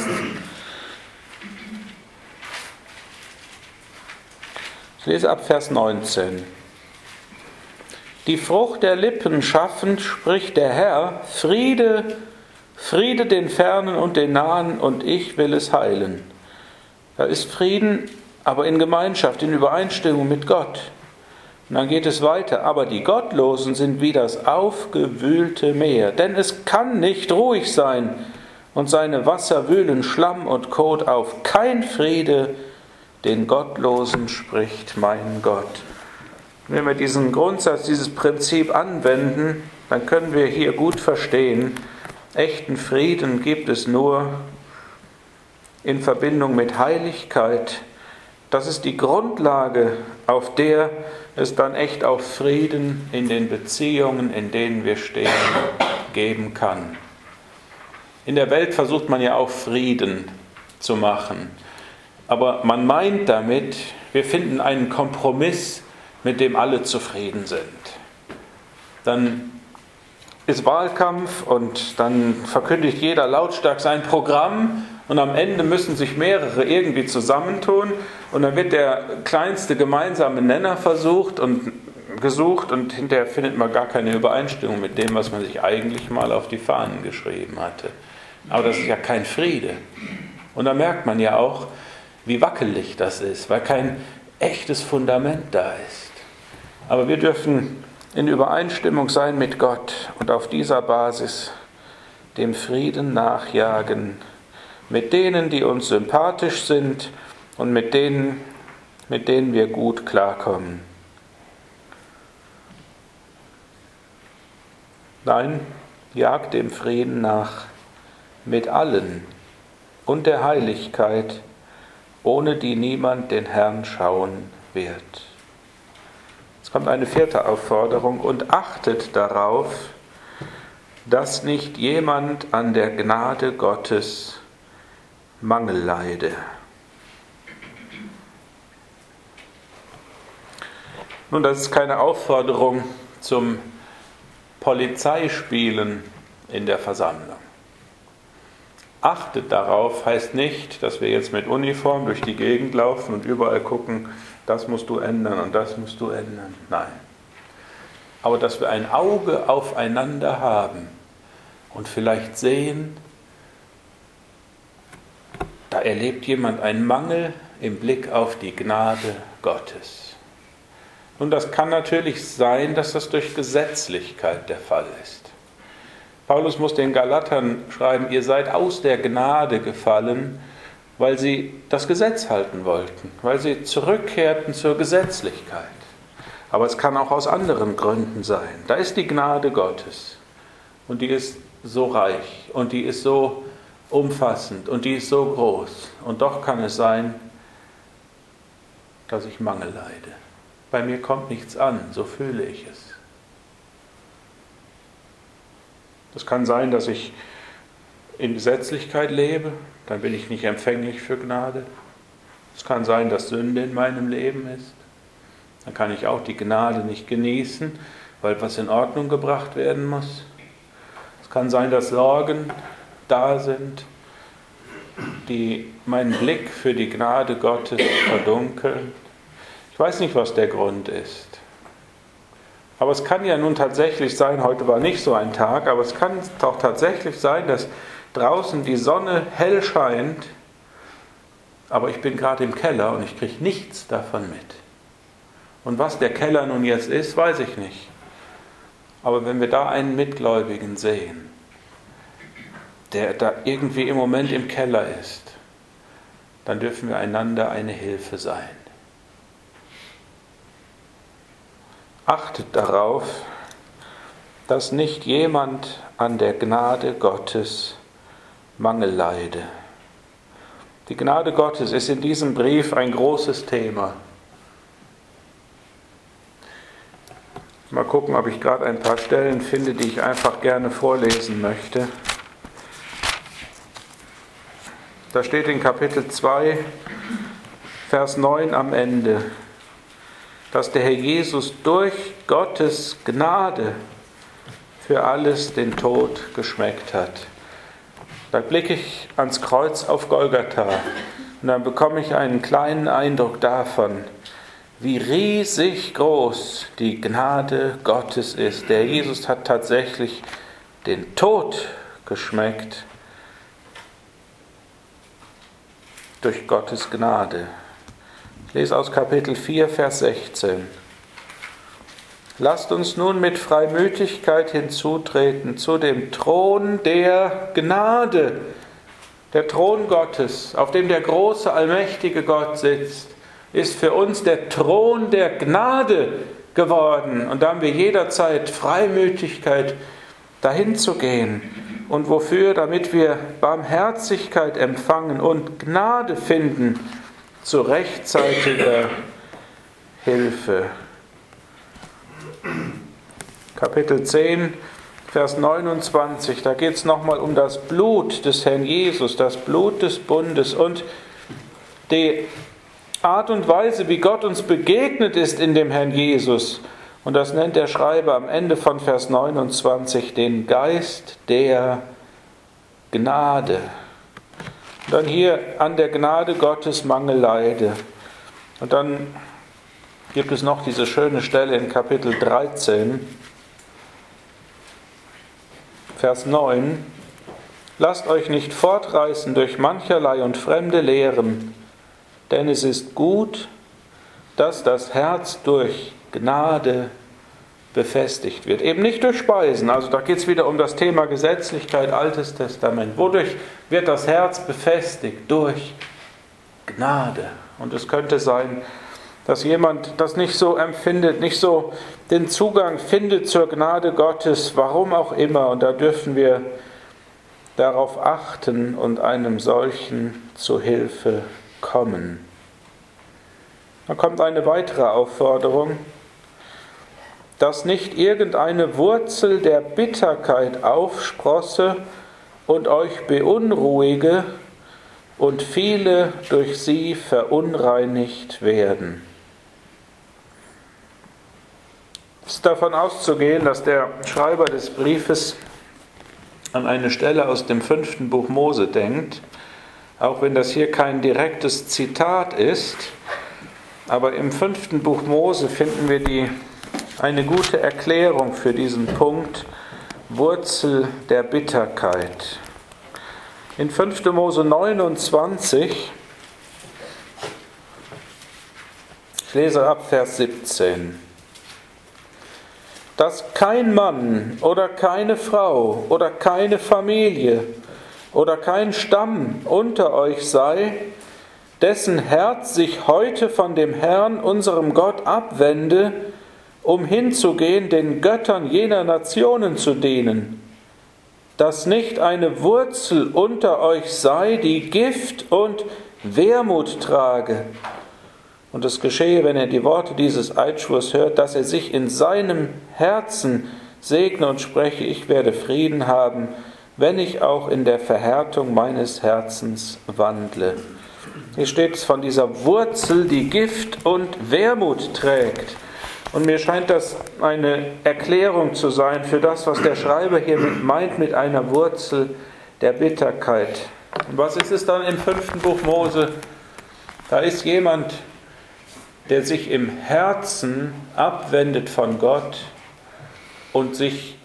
Speaker 1: Ich lese ab Vers neunzehn. Die Frucht der Lippen schaffend, spricht der Herr, Friede, Friede den Fernen und den Nahen, und ich will es heilen. Da ist Frieden, aber in Gemeinschaft, in Übereinstimmung mit Gott. Und dann geht es weiter. Aber die Gottlosen sind wie das aufgewühlte Meer, denn es kann nicht ruhig sein, und seine Wasser wühlen Schlamm und Kot auf. Kein Friede den Gottlosen, spricht mein Gott. Wenn wir diesen Grundsatz, dieses Prinzip anwenden, dann können wir hier gut verstehen, echten Frieden gibt es nur in Verbindung mit Heiligkeit. Das ist die Grundlage, auf der es dann echt auch Frieden in den Beziehungen, in denen wir stehen, geben kann. In der Welt versucht man ja auch Frieden zu machen. Aber man meint damit, wir finden einen Kompromiss, mit dem alle zufrieden sind. Dann ist Wahlkampf und dann verkündigt jeder lautstark sein Programm und am Ende müssen sich mehrere irgendwie zusammentun und dann wird der kleinste gemeinsame Nenner versucht und gesucht und hinterher findet man gar keine Übereinstimmung mit dem, was man sich eigentlich mal auf die Fahnen geschrieben hatte. Aber das ist ja kein Friede. Und da merkt man ja auch, wie wackelig das ist, weil kein echtes Fundament da ist. Aber wir dürfen in Übereinstimmung sein mit Gott und auf dieser Basis dem Frieden nachjagen, mit denen, die uns sympathisch sind und mit denen, mit denen wir gut klarkommen. Nein, jagt dem Frieden nach mit allen und der Heiligkeit, ohne die niemand den Herrn schauen wird. Jetzt kommt eine vierte Aufforderung: Und achtet darauf, dass nicht jemand an der Gnade Gottes Mangel leide. Nun, das ist keine Aufforderung zum Polizeispielen in der Versammlung. Achtet darauf heißt nicht, dass wir jetzt mit Uniform durch die Gegend laufen und überall gucken, das musst du ändern und das musst du ändern. Nein. Aber dass wir ein Auge aufeinander haben und vielleicht sehen, da erlebt jemand einen Mangel im Blick auf die Gnade Gottes. Und das kann natürlich sein, dass das durch Gesetzlichkeit der Fall ist. Paulus muss den Galatern schreiben, ihr seid aus der Gnade gefallen, weil sie das Gesetz halten wollten, weil sie zurückkehrten zur Gesetzlichkeit. Aber es kann auch aus anderen Gründen sein. Da ist die Gnade Gottes. Und die ist so reich und die ist so umfassend und die ist so groß. Und doch kann es sein, dass ich Mangel leide. Bei mir kommt nichts an, so fühle ich es. Es kann sein, dass ich in Gesetzlichkeit lebe, dann bin ich nicht empfänglich für Gnade. Es kann sein, dass Sünde in meinem Leben ist. Dann kann ich auch die Gnade nicht genießen, weil was in Ordnung gebracht werden muss. Es kann sein, dass Sorgen da sind, die meinen Blick für die Gnade Gottes verdunkeln. Ich weiß nicht, was der Grund ist. Aber es kann ja nun tatsächlich sein, heute war nicht so ein Tag, aber es kann doch tatsächlich sein, dass draußen die Sonne hell scheint, aber ich bin gerade im Keller und ich kriege nichts davon mit. Und was der Keller nun jetzt ist, weiß ich nicht. Aber wenn wir da einen Mitgläubigen sehen, der da irgendwie im Moment im Keller ist, dann dürfen wir einander eine Hilfe sein. Achtet darauf, dass nicht jemand an der Gnade Gottes Mangel leide. Die Gnade Gottes ist in diesem Brief ein großes Thema. Mal gucken, ob ich gerade ein paar Stellen finde, die ich einfach gerne vorlesen möchte. Da steht in Kapitel zwei, Vers neun am Ende, dass der Herr Jesus durch Gottes Gnade für alles den Tod geschmeckt hat. Da blicke ich ans Kreuz auf Golgatha und dann bekomme ich einen kleinen Eindruck davon, wie riesig groß die Gnade Gottes ist. Der Jesus hat tatsächlich den Tod geschmeckt durch Gottes Gnade. Ich lese aus Kapitel vier, Vers sechzehn. Lasst uns nun mit Freimütigkeit hinzutreten zu dem Thron der Gnade, der Thron Gottes, auf dem der große, allmächtige Gott sitzt, ist für uns der Thron der Gnade geworden. Und da haben wir jederzeit Freimütigkeit, dahin zu gehen. Und wofür? Damit wir Barmherzigkeit empfangen und Gnade finden zu rechtzeitiger Hilfe. Kapitel zehn, Vers neunundzwanzig, da geht es nochmal um das Blut des Herrn Jesus, das Blut des Bundes und die Art und Weise, wie Gott uns begegnet ist in dem Herrn Jesus. Und das nennt der Schreiber am Ende von Vers neunundzwanzig den Geist der Gnade. Und dann hier an der Gnade Gottes Mangel leide. Und dann gibt es noch diese schöne Stelle in Kapitel dreizehn, Vers neun. Lasst euch nicht fortreißen durch mancherlei und fremde Lehren, denn es ist gut, dass das Herz durch Gnade befestigt wird. Eben nicht durch Speisen, also da geht es wieder um das Thema Gesetzlichkeit, Altes Testament. Wodurch wird das Herz befestigt? Durch Gnade. Und es könnte sein, dass jemand das nicht so empfindet, nicht so den Zugang findet zur Gnade Gottes, warum auch immer. Und da dürfen wir darauf achten und einem solchen zu Hilfe kommen. Dann kommt eine weitere Aufforderung, dass nicht irgendeine Wurzel der Bitterkeit aufsprosse und euch beunruhige und viele durch sie verunreinigt werden. Es ist davon auszugehen, dass der Schreiber des Briefes an eine Stelle aus dem fünften Buch Mose denkt, auch wenn das hier kein direktes Zitat ist, aber im fünften Buch Mose finden wir die, eine gute Erklärung für diesen Punkt, Wurzel der Bitterkeit. In fünfter Mose neunundzwanzig, ich lese ab Vers siebzehn. Dass kein Mann oder keine Frau oder keine Familie oder kein Stamm unter euch sei, dessen Herz sich heute von dem Herrn, unserem Gott, abwende, um hinzugehen, den Göttern jener Nationen zu dienen, dass nicht eine Wurzel unter euch sei, die Gift und Wermut trage. Und es geschehe, wenn er die Worte dieses Eidschwurs hört, dass er sich in seinem Herzen segne und spreche, ich werde Frieden haben, wenn ich auch in der Verhärtung meines Herzens wandle. Hier steht es von dieser Wurzel, die Gift und Wermut trägt. Und mir scheint das eine Erklärung zu sein für das, was der Schreiber hier meint mit einer Wurzel der Bitterkeit. Und was ist es dann im fünften Buch Mose? Da ist jemand, der sich im Herzen abwendet von Gott und sich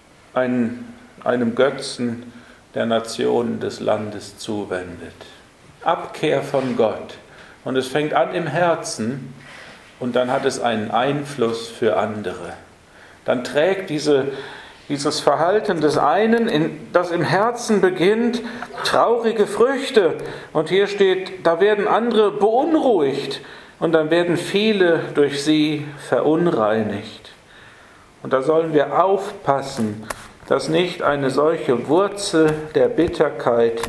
Speaker 1: ein, einem Götzen der Nationen des Landes zuwendet. Abkehr von Gott. Und es fängt an im Herzen und dann hat es einen Einfluss für andere. Dann trägt diese, dieses Verhalten des einen, in, das im Herzen beginnt, traurige Früchte. Und hier steht, da werden andere beunruhigt und dann werden viele durch sie verunreinigt. Und da sollen wir aufpassen, dass nicht eine solche Wurzel der Bitterkeit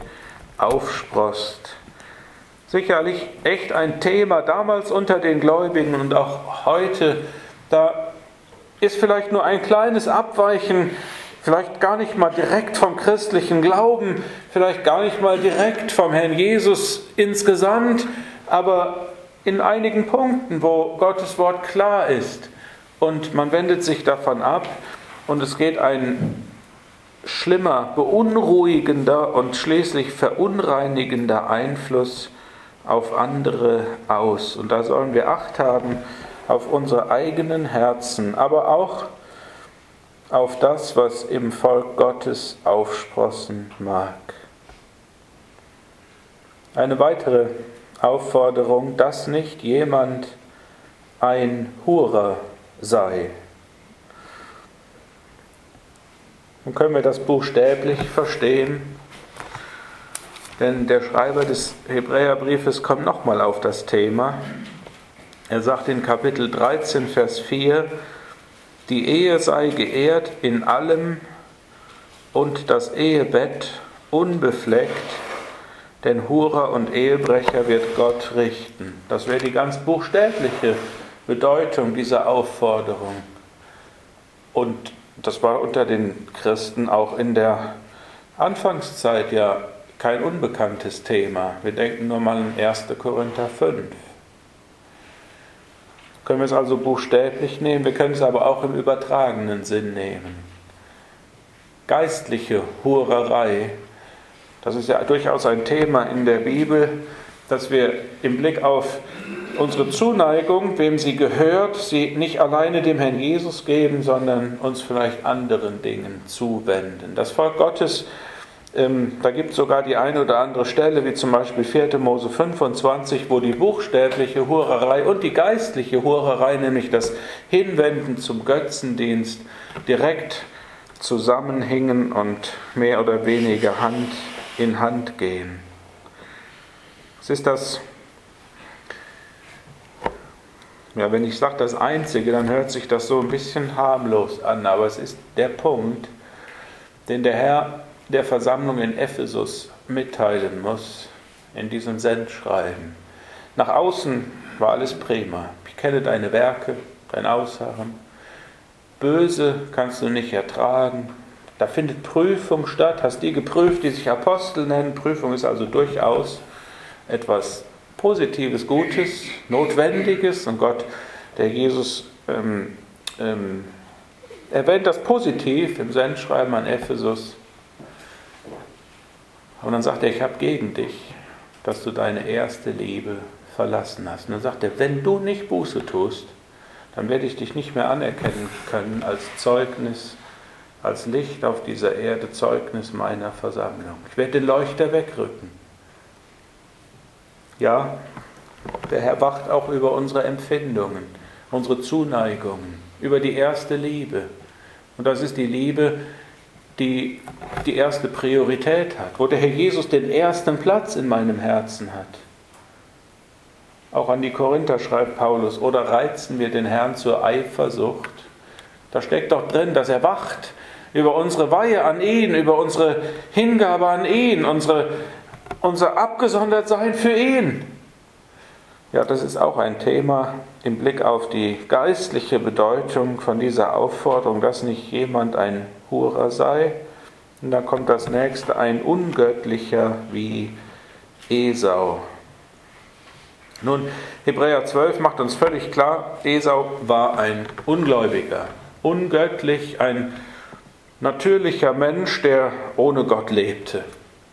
Speaker 1: aufsproßt. Sicherlich echt ein Thema damals unter den Gläubigen und auch heute. Da ist vielleicht nur ein kleines Abweichen, vielleicht gar nicht mal direkt vom christlichen Glauben, vielleicht gar nicht mal direkt vom Herrn Jesus insgesamt, aber in einigen Punkten, wo Gottes Wort klar ist und man wendet sich davon ab und es geht ein schlimmer, beunruhigender und schließlich verunreinigender Einfluss auf andere aus. Und da sollen wir Acht haben auf unsere eigenen Herzen, aber auch auf das, was im Volk Gottes aufsprossen mag. Eine weitere Aufforderung, dass nicht jemand ein Hurer sei. Nun können wir das buchstäblich verstehen, denn der Schreiber des Hebräerbriefes kommt nochmal auf das Thema. Er sagt in Kapitel dreizehn, Vers vier, die Ehe sei geehrt in allem und das Ehebett unbefleckt, denn Hurer und Ehebrecher wird Gott richten. Das wäre die ganz buchstäbliche Bedeutung dieser Aufforderung. Und das war unter den Christen auch in der Anfangszeit ja kein unbekanntes Thema. Wir denken nur mal an erster Korinther fünf. Können wir es also buchstäblich nehmen, wir können es aber auch im übertragenen Sinn nehmen. Geistliche Hurerei, das ist ja durchaus ein Thema in der Bibel, dass wir im Blick auf unsere Zuneigung, wem sie gehört, sie nicht alleine dem Herrn Jesus geben, sondern uns vielleicht anderen Dingen zuwenden. Das Volk Gottes, ähm, da gibt es sogar die eine oder andere Stelle, wie zum Beispiel vierter Mose fünfundzwanzig, wo die buchstäbliche Hurerei und die geistliche Hurerei, nämlich das Hinwenden zum Götzendienst, direkt zusammenhingen und mehr oder weniger Hand in Hand gehen. Es ist das, ja, wenn ich sage das Einzige, dann hört sich das so ein bisschen harmlos an, aber es ist der Punkt, den der Herr der Versammlung in Ephesus mitteilen muss, in diesem Sendschreiben. Nach außen war alles prima. Ich kenne deine Werke, dein Ausharren. Böse kannst du nicht ertragen. Da findet Prüfung statt. Hast die geprüft, die sich Apostel nennen. Prüfung ist also durchaus etwas Positives, Gutes, Notwendiges. Und Gott, der Jesus, ähm, ähm, erwähnt das positiv im Sendschreiben an Ephesus. Und dann sagt er, ich habe gegen dich, dass du deine erste Liebe verlassen hast. Und dann sagt er, wenn du nicht Buße tust, dann werde ich dich nicht mehr anerkennen können als Zeugnis, als Licht auf dieser Erde, Zeugnis meiner Versammlung. Ich werde den Leuchter wegrücken. Ja, der Herr wacht auch über unsere Empfindungen, unsere Zuneigungen, über die erste Liebe. Und das ist die Liebe, die die erste Priorität hat, wo der Herr Jesus den ersten Platz in meinem Herzen hat. Auch an die Korinther schreibt Paulus, oder reizen wir den Herrn zur Eifersucht? Da steckt doch drin, dass er wacht über unsere Weihe an ihn, über unsere Hingabe an ihn, unsere, unser Abgesondertsein für ihn. Ja, das ist auch ein Thema im Blick auf die geistliche Bedeutung von dieser Aufforderung, dass nicht jemand ein Hurer sei. Und dann kommt das nächste, ein Ungöttlicher wie Esau. Nun, Hebräer zwölf macht uns völlig klar, Esau war ein Ungläubiger, ungöttlich, ein natürlicher Mensch, der ohne Gott lebte.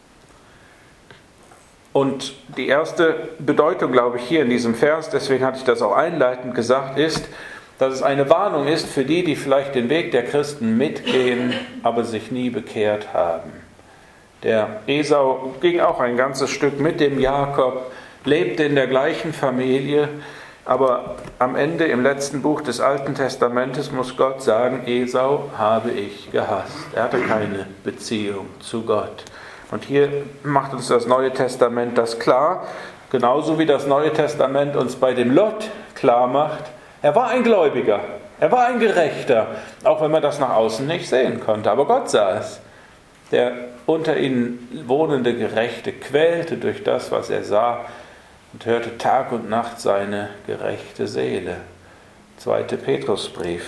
Speaker 1: Und die erste Bedeutung, glaube ich, hier in diesem Vers, deswegen hatte ich das auch einleitend gesagt, ist, dass es eine Warnung ist für die, die vielleicht den Weg der Christen mitgehen, aber sich nie bekehrt haben. Der Esau ging auch ein ganzes Stück mit dem Jakob, lebte in der gleichen Familie, aber am Ende im letzten Buch des Alten Testamentes muss Gott sagen, Esau habe ich gehasst. Er hatte keine Beziehung zu Gott. Und hier macht uns das Neue Testament das klar, genauso wie das Neue Testament uns bei dem Lot klar macht, er war ein Gläubiger, er war ein Gerechter, auch wenn man das nach außen nicht sehen konnte. Aber Gott sah es. Der unter ihnen wohnende Gerechte quälte durch das, was er sah, und hörte Tag und Nacht seine gerechte Seele. Zweiter Petrusbrief.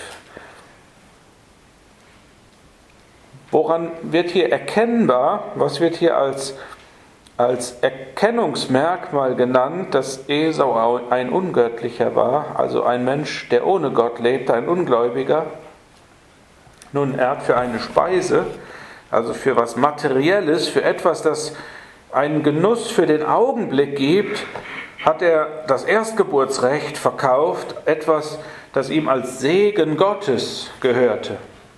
Speaker 1: Woran wird hier erkennbar, was wird hier als, als Erkennungsmerkmal genannt, dass Esau ein Ungöttlicher war, also ein Mensch, der ohne Gott lebte, ein Ungläubiger? Nun, er hat für eine Speise, also für was Materielles, für etwas, das einen Genuss für den Augenblick gibt, hat er das Erstgeburtsrecht verkauft, etwas, das ihm als Segen Gottes gehörte.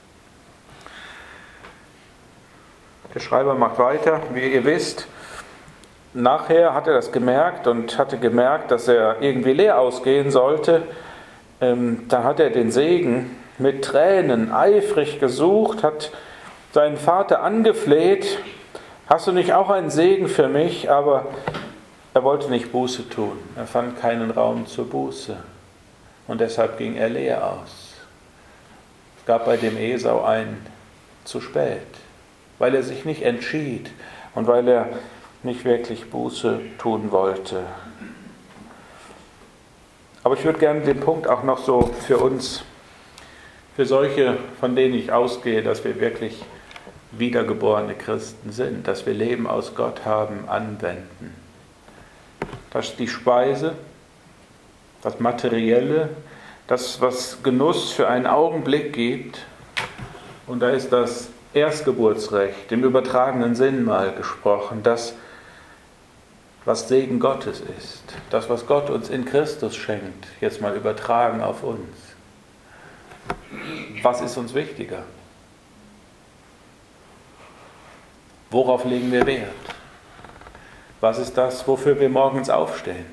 Speaker 1: Der Schreiber macht weiter, wie ihr wisst. Nachher hat er das gemerkt und hatte gemerkt, dass er irgendwie leer ausgehen sollte. Ähm, da hat er den Segen mit Tränen eifrig gesucht, hat seinen Vater angefleht, hast du nicht auch einen Segen für mich? Aber er wollte nicht Buße tun. Er fand keinen Raum zur Buße. Und deshalb ging er leer aus. Es gab bei dem Esau ein zu spät, weil er sich nicht entschied und weil er nicht wirklich Buße tun wollte. Aber ich würde gerne den Punkt auch noch so für uns, für solche, von denen ich ausgehe, dass wir wirklich wiedergeborene Christen sind, dass wir Leben aus Gott haben, anwenden. Das ist die Speise, das Materielle, das, was Genuss für einen Augenblick gibt. Und da ist das Erstgeburtsrecht, im übertragenen Sinn mal gesprochen, das, was Segen Gottes ist, das, was Gott uns in Christus schenkt, jetzt mal übertragen auf uns. Was ist uns wichtiger? Worauf legen wir Wert? Was ist das, wofür wir morgens aufstehen?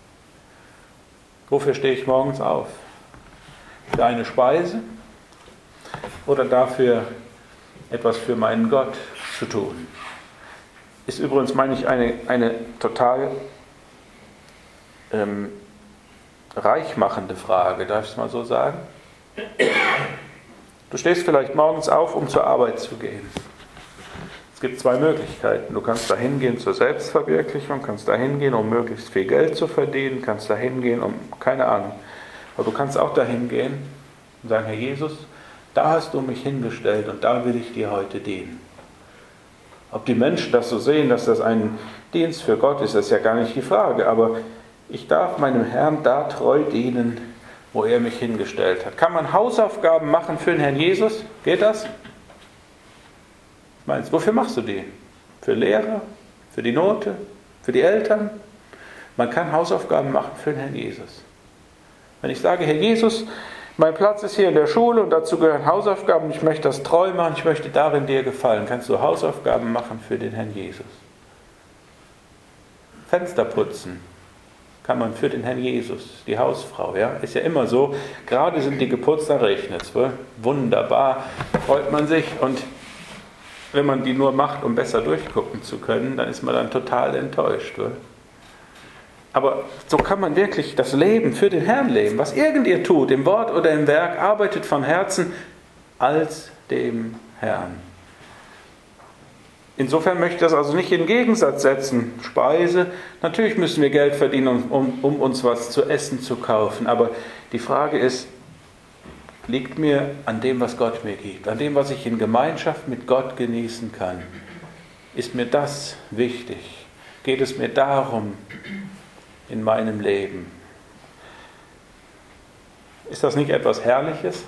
Speaker 1: Wofür stehe ich morgens auf? Für eine Speise oder dafür, etwas für meinen Gott zu tun? Ist übrigens, meine ich, eine, eine total ähm, reichmachende Frage, darf ich es mal so sagen? Du stehst vielleicht morgens auf, um zur Arbeit zu gehen. Es gibt zwei Möglichkeiten. Du kannst da hingehen zur Selbstverwirklichung, kannst da hingehen, um möglichst viel Geld zu verdienen, kannst da hingehen, um, keine Ahnung. Aber du kannst auch da hingehen und sagen, Herr Jesus, da hast du mich hingestellt und da will ich dir heute dienen. Ob die Menschen das so sehen, dass das ein Dienst für Gott ist, ist ja gar nicht die Frage. Aber ich darf meinem Herrn da treu dienen, wo er mich hingestellt hat. Kann man Hausaufgaben machen für den Herrn Jesus? Geht das? Meinst, wofür machst du die? Für Lehrer? Für die Note? Für die Eltern? Man kann Hausaufgaben machen für den Herrn Jesus. Wenn ich sage, Herr Jesus, mein Platz ist hier in der Schule und dazu gehören Hausaufgaben, ich möchte das treu machen, ich möchte darin dir gefallen, kannst du Hausaufgaben machen für den Herrn Jesus. Fenster putzen kann man für den Herrn Jesus, die Hausfrau, ja, ist ja immer so, gerade sind die geputzt, dann regnet es, wunderbar, freut man sich und wenn man die nur macht, um besser durchgucken zu können, dann ist man dann total enttäuscht. Oder? Aber so kann man wirklich das Leben für den Herrn leben. Was irgend ihr tut, im Wort oder im Werk, arbeitet von Herzen als dem Herrn. Insofern möchte ich das also nicht in Gegensatz setzen. Speise, natürlich müssen wir Geld verdienen, um, um uns was zu essen zu kaufen. Aber die Frage ist, liegt mir an dem, was Gott mir gibt, an dem, was ich in Gemeinschaft mit Gott genießen kann? Ist mir das wichtig? Geht es mir darum in meinem Leben? Ist das nicht etwas Herrliches,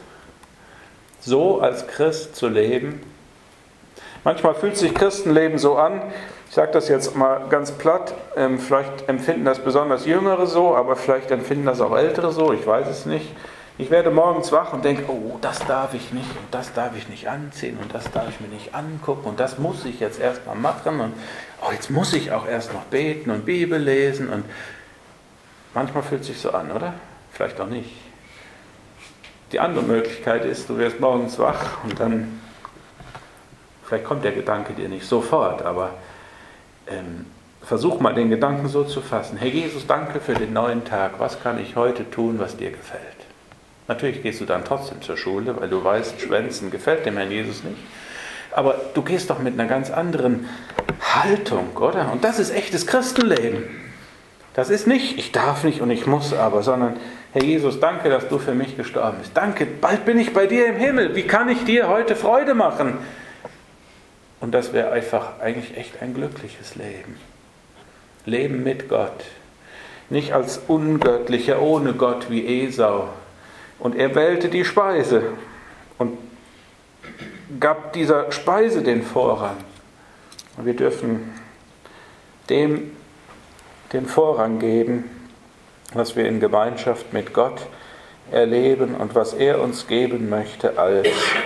Speaker 1: so als Christ zu leben? Manchmal fühlt sich Christenleben so an, ich sage das jetzt mal ganz platt, ähm, vielleicht empfinden das besonders Jüngere so, aber vielleicht empfinden das auch Ältere so, ich weiß es nicht. Ich werde morgens wach und denke, oh, das darf ich nicht und das darf ich nicht anziehen und das darf ich mir nicht angucken und das muss ich jetzt erstmal machen und oh, jetzt muss ich auch erst noch beten und Bibel lesen und manchmal fühlt es sich so an, oder? Vielleicht auch nicht. Die andere Möglichkeit ist, du wirst morgens wach und dann, vielleicht kommt der Gedanke dir nicht sofort, aber ähm, versuch mal den Gedanken so zu fassen. Herr Jesus, danke für den neuen Tag. Was kann ich heute tun, was dir gefällt? Natürlich gehst du dann trotzdem zur Schule, weil du weißt, Schwänzen gefällt dem Herrn Jesus nicht. Aber du gehst doch mit einer ganz anderen Haltung, oder? Und das ist echtes Christenleben. Das ist nicht, ich darf nicht und ich muss aber, sondern, Herr Jesus, danke, dass du für mich gestorben bist. Danke, bald bin ich bei dir im Himmel. Wie kann ich dir heute Freude machen? Und das wäre einfach eigentlich echt ein glückliches Leben. Leben mit Gott. Nicht als Ungöttlicher, ohne Gott wie Esau. Und er wählte die Speise und gab dieser Speise den Vorrang. Und wir dürfen dem den Vorrang geben, was wir in Gemeinschaft mit Gott erleben und was er uns geben möchte als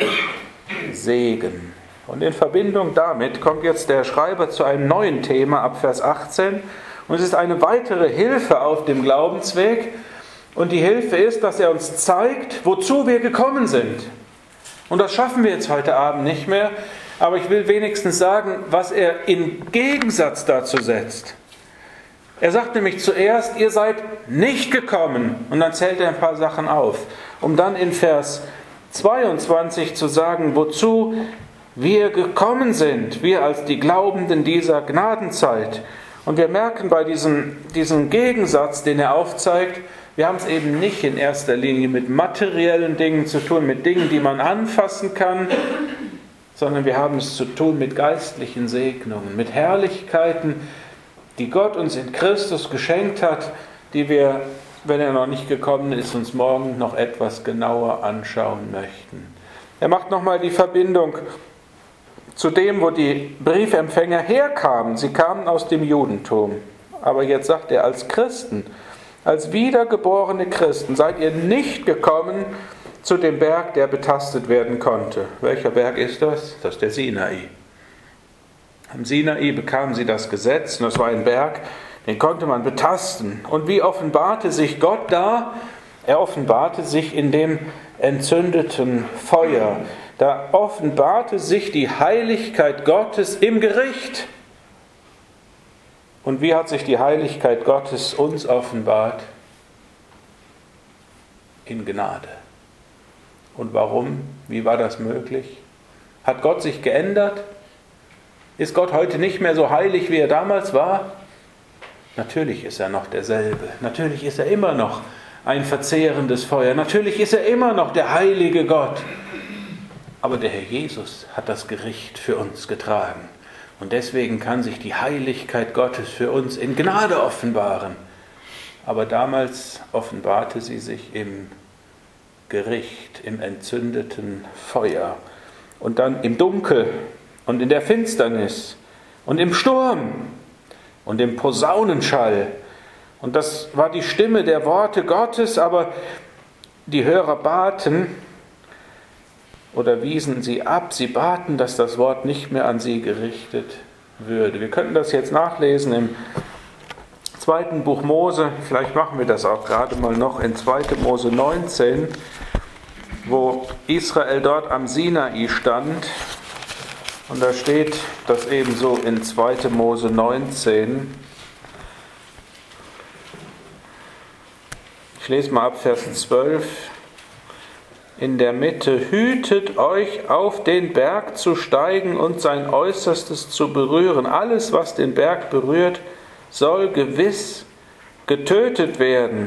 Speaker 1: Segen. Und in Verbindung damit kommt jetzt der Schreiber zu einem neuen Thema ab Vers achtzehn. Und es ist eine weitere Hilfe auf dem Glaubensweg. Und die Hilfe ist, dass er uns zeigt, wozu wir gekommen sind. Und das schaffen wir jetzt heute Abend nicht mehr. Aber ich will wenigstens sagen, was er in Gegensatz dazu setzt. Er sagt nämlich zuerst, ihr seid nicht gekommen. Und dann zählt er ein paar Sachen auf. Um dann in Vers zweiundzwanzig zu sagen, wozu wir gekommen sind. Wir als die Glaubenden dieser Gnadenzeit. Und wir merken bei diesem, diesem Gegensatz, den er aufzeigt, wir haben es eben nicht in erster Linie mit materiellen Dingen zu tun, mit Dingen, die man anfassen kann, sondern wir haben es zu tun mit geistlichen Segnungen, mit Herrlichkeiten, die Gott uns in Christus geschenkt hat, die wir, wenn er noch nicht gekommen ist, uns morgen noch etwas genauer anschauen möchten. Er macht nochmal die Verbindung zu dem, wo die Briefempfänger herkamen. Sie kamen aus dem Judentum. Aber jetzt sagt er, als Christen, als wiedergeborene Christen seid ihr nicht gekommen zu dem Berg, der betastet werden konnte. Welcher Berg ist das? Das ist der Sinai. Am Sinai bekamen sie das Gesetz, und das war ein Berg, den konnte man betasten. Und wie offenbarte sich Gott da? Er offenbarte sich in dem entzündeten Feuer. Da offenbarte sich die Heiligkeit Gottes im Gericht. Und wie hat sich die Heiligkeit Gottes uns offenbart? In Gnade. Und warum? Wie war das möglich? Hat Gott sich geändert? Ist Gott heute nicht mehr so heilig, wie er damals war? Natürlich ist er noch derselbe. Natürlich ist er immer noch ein verzehrendes Feuer. Natürlich ist er immer noch der heilige Gott. Aber der Herr Jesus hat das Gericht für uns getragen. Und deswegen kann sich die Heiligkeit Gottes für uns in Gnade offenbaren. Aber damals offenbarte sie sich im Gericht, im entzündeten Feuer. Und dann im Dunkel und in der Finsternis und im Sturm und im Posaunenschall. Und das war die Stimme der Worte Gottes, aber die Hörer baten oder wiesen sie ab. Sie baten, dass das Wort nicht mehr an sie gerichtet würde. Wir könnten das jetzt nachlesen im zweiten Buch Mose. Vielleicht machen wir das auch gerade mal noch in zweiten Mose neunzehn, wo Israel dort am Sinai stand. Und da steht das ebenso in zweiten Mose neunzehn. Ich lese mal ab Vers zwölf. In der Mitte: Hütet euch, auf den Berg zu steigen und sein Äußerstes zu berühren. Alles, was den Berg berührt, soll gewiss getötet werden.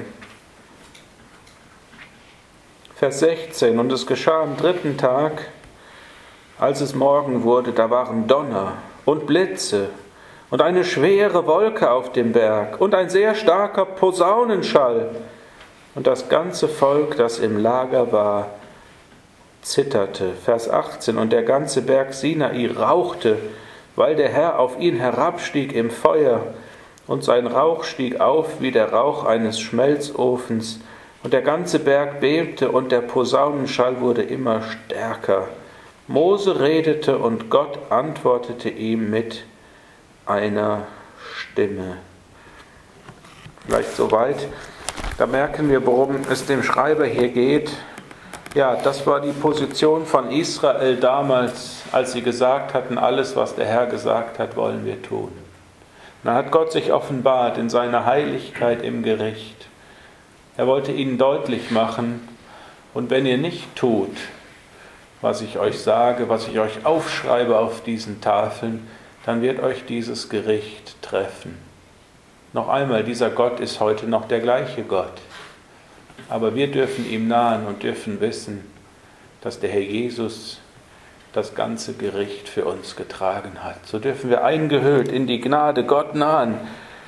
Speaker 1: Vers sechzehn. Und es geschah am dritten Tag, als es Morgen wurde, da waren Donner und Blitze und eine schwere Wolke auf dem Berg und ein sehr starker Posaunenschall. Und das ganze Volk, das im Lager war, zitterte. Vers achtzehn. Und der ganze Berg Sinai rauchte, weil der Herr auf ihn herabstieg im Feuer. Und sein Rauch stieg auf wie der Rauch eines Schmelzofens. Und der ganze Berg bebte und der Posaunenschall wurde immer stärker. Mose redete und Gott antwortete ihm mit einer Stimme. Vielleicht soweit. Da merken wir, worum es dem Schreiber hier geht. Ja, das war die Position von Israel damals, als sie gesagt hatten, alles, was der Herr gesagt hat, wollen wir tun. Dann hat Gott sich offenbart in seiner Heiligkeit im Gericht. Er wollte ihnen deutlich machen, und wenn ihr nicht tut, was ich euch sage, was ich euch aufschreibe auf diesen Tafeln, dann wird euch dieses Gericht treffen. Noch einmal, dieser Gott ist heute noch der gleiche Gott. Aber wir dürfen ihm nahen und dürfen wissen, dass der Herr Jesus das ganze Gericht für uns getragen hat. So dürfen wir eingehüllt in die Gnade Gott nahen.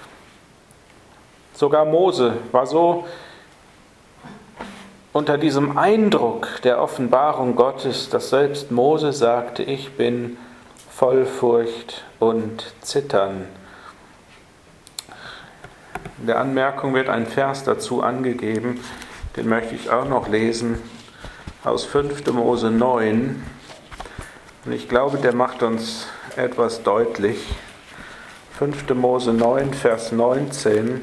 Speaker 1: Sogar Mose war so unter diesem Eindruck der Offenbarung Gottes, dass selbst Mose sagte, ich bin voll Furcht und Zittern. In der Anmerkung wird ein Vers dazu angegeben, den möchte ich auch noch lesen, aus fünfter Mose neun. Und ich glaube, der macht uns etwas deutlich. fünfter Mose neun, Vers neunzehn.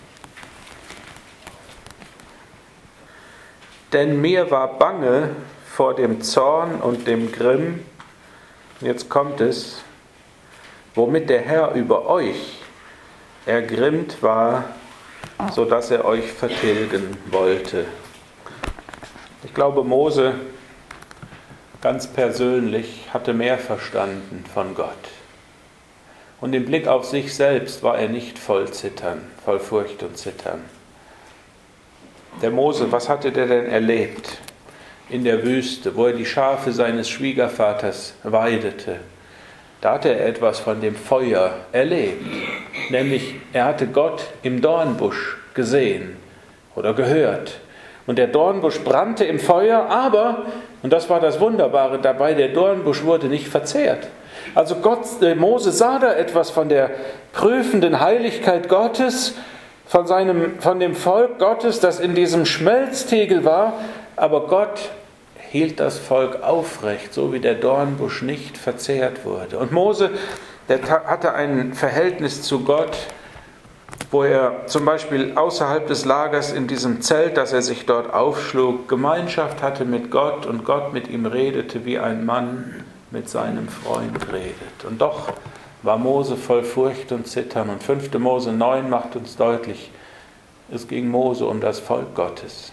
Speaker 1: Denn mir war bange vor dem Zorn und dem Grimm, jetzt kommt es, womit der Herr über euch ergrimmt war, so dass er euch vertilgen wollte. Ich glaube, Mose ganz persönlich hatte mehr verstanden von Gott. Und im Blick auf sich selbst war er nicht voll Zittern, voll Furcht und Zittern. Der Mose, was hatte der denn erlebt in der Wüste, wo er die Schafe seines Schwiegervaters weidete? Da hatte er etwas von dem Feuer erlebt. Nämlich, er hatte Gott im Dornbusch gesehen oder gehört. Und der Dornbusch brannte im Feuer, aber, und das war das Wunderbare dabei, der Dornbusch wurde nicht verzehrt. Also Gott, Mose sah da etwas von der prüfenden Heiligkeit Gottes, von, seinem, von dem Volk Gottes, das in diesem Schmelztiegel war, aber Gott hielt das Volk aufrecht, so wie der Dornbusch nicht verzehrt wurde. Und Mose, der hatte ein Verhältnis zu Gott, wo er zum Beispiel außerhalb des Lagers in diesem Zelt, das er sich dort aufschlug, Gemeinschaft hatte mit Gott und Gott mit ihm redete, wie ein Mann mit seinem Freund redet. Und doch war Mose voll Furcht und Zittern. Und fünfter Mose neun macht uns deutlich, es ging Mose um das Volk Gottes.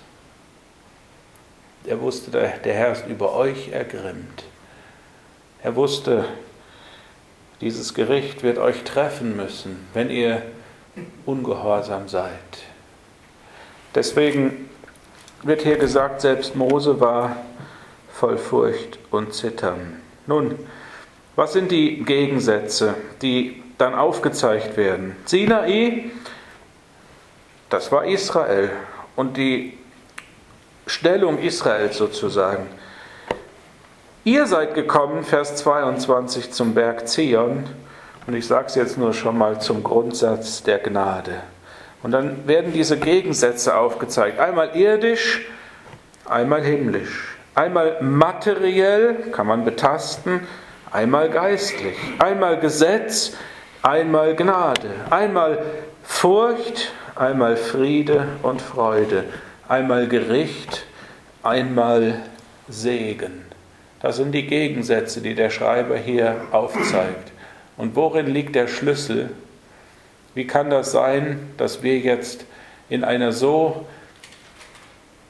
Speaker 1: Er wusste, der Herr ist über euch ergrimmt. Er wusste, dieses Gericht wird euch treffen müssen, wenn ihr ungehorsam seid. Deswegen wird hier gesagt, selbst Mose war voll Furcht und Zittern. Nun, was sind die Gegensätze, die dann aufgezeigt werden? Sinai, das war Israel und die Stellung Israels sozusagen. Ihr seid gekommen, Vers zweiundzwanzig, zum Berg Zion. Und ich sage es jetzt nur schon mal zum Grundsatz der Gnade. Und dann werden diese Gegensätze aufgezeigt. Einmal irdisch, einmal himmlisch. Einmal materiell, kann man betasten, einmal geistlich. Einmal Gesetz, einmal Gnade. Einmal Furcht, einmal Friede und Freude. Einmal Gericht, einmal Segen. Das sind die Gegensätze, die der Schreiber hier aufzeigt. Und worin liegt der Schlüssel? Wie kann das sein, dass wir jetzt in einer so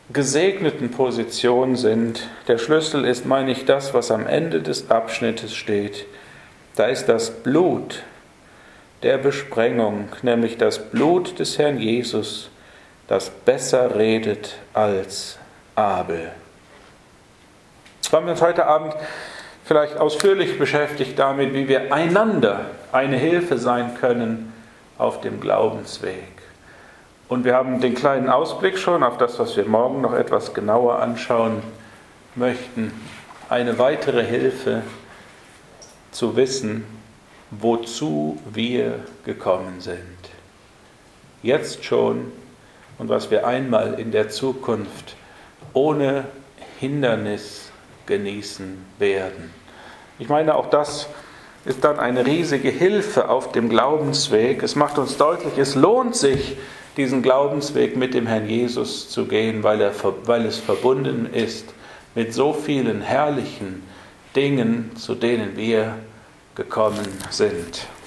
Speaker 1: gesegneten Position sind. Der Schlüssel ist, meine ich, das, was am Ende des Abschnittes steht. Da ist das Blut der Besprengung, nämlich das Blut des Herrn Jesus, das besser redet als Abel. Wir haben uns heute Abend vielleicht ausführlich beschäftigt damit, wie wir einander eine Hilfe sein können auf dem Glaubensweg. Und wir haben den kleinen Ausblick schon auf das, was wir morgen noch etwas genauer anschauen möchten. Eine weitere Hilfe zu wissen, wozu wir gekommen sind. Jetzt schon und was wir einmal in der Zukunft ohne Hindernis genießen werden. Ich meine, auch das ist dann eine riesige Hilfe auf dem Glaubensweg. Es macht uns deutlich, es lohnt sich, diesen Glaubensweg mit dem Herrn Jesus zu gehen, weil, er, weil es verbunden ist mit so vielen herrlichen Dingen, zu denen wir gekommen sind.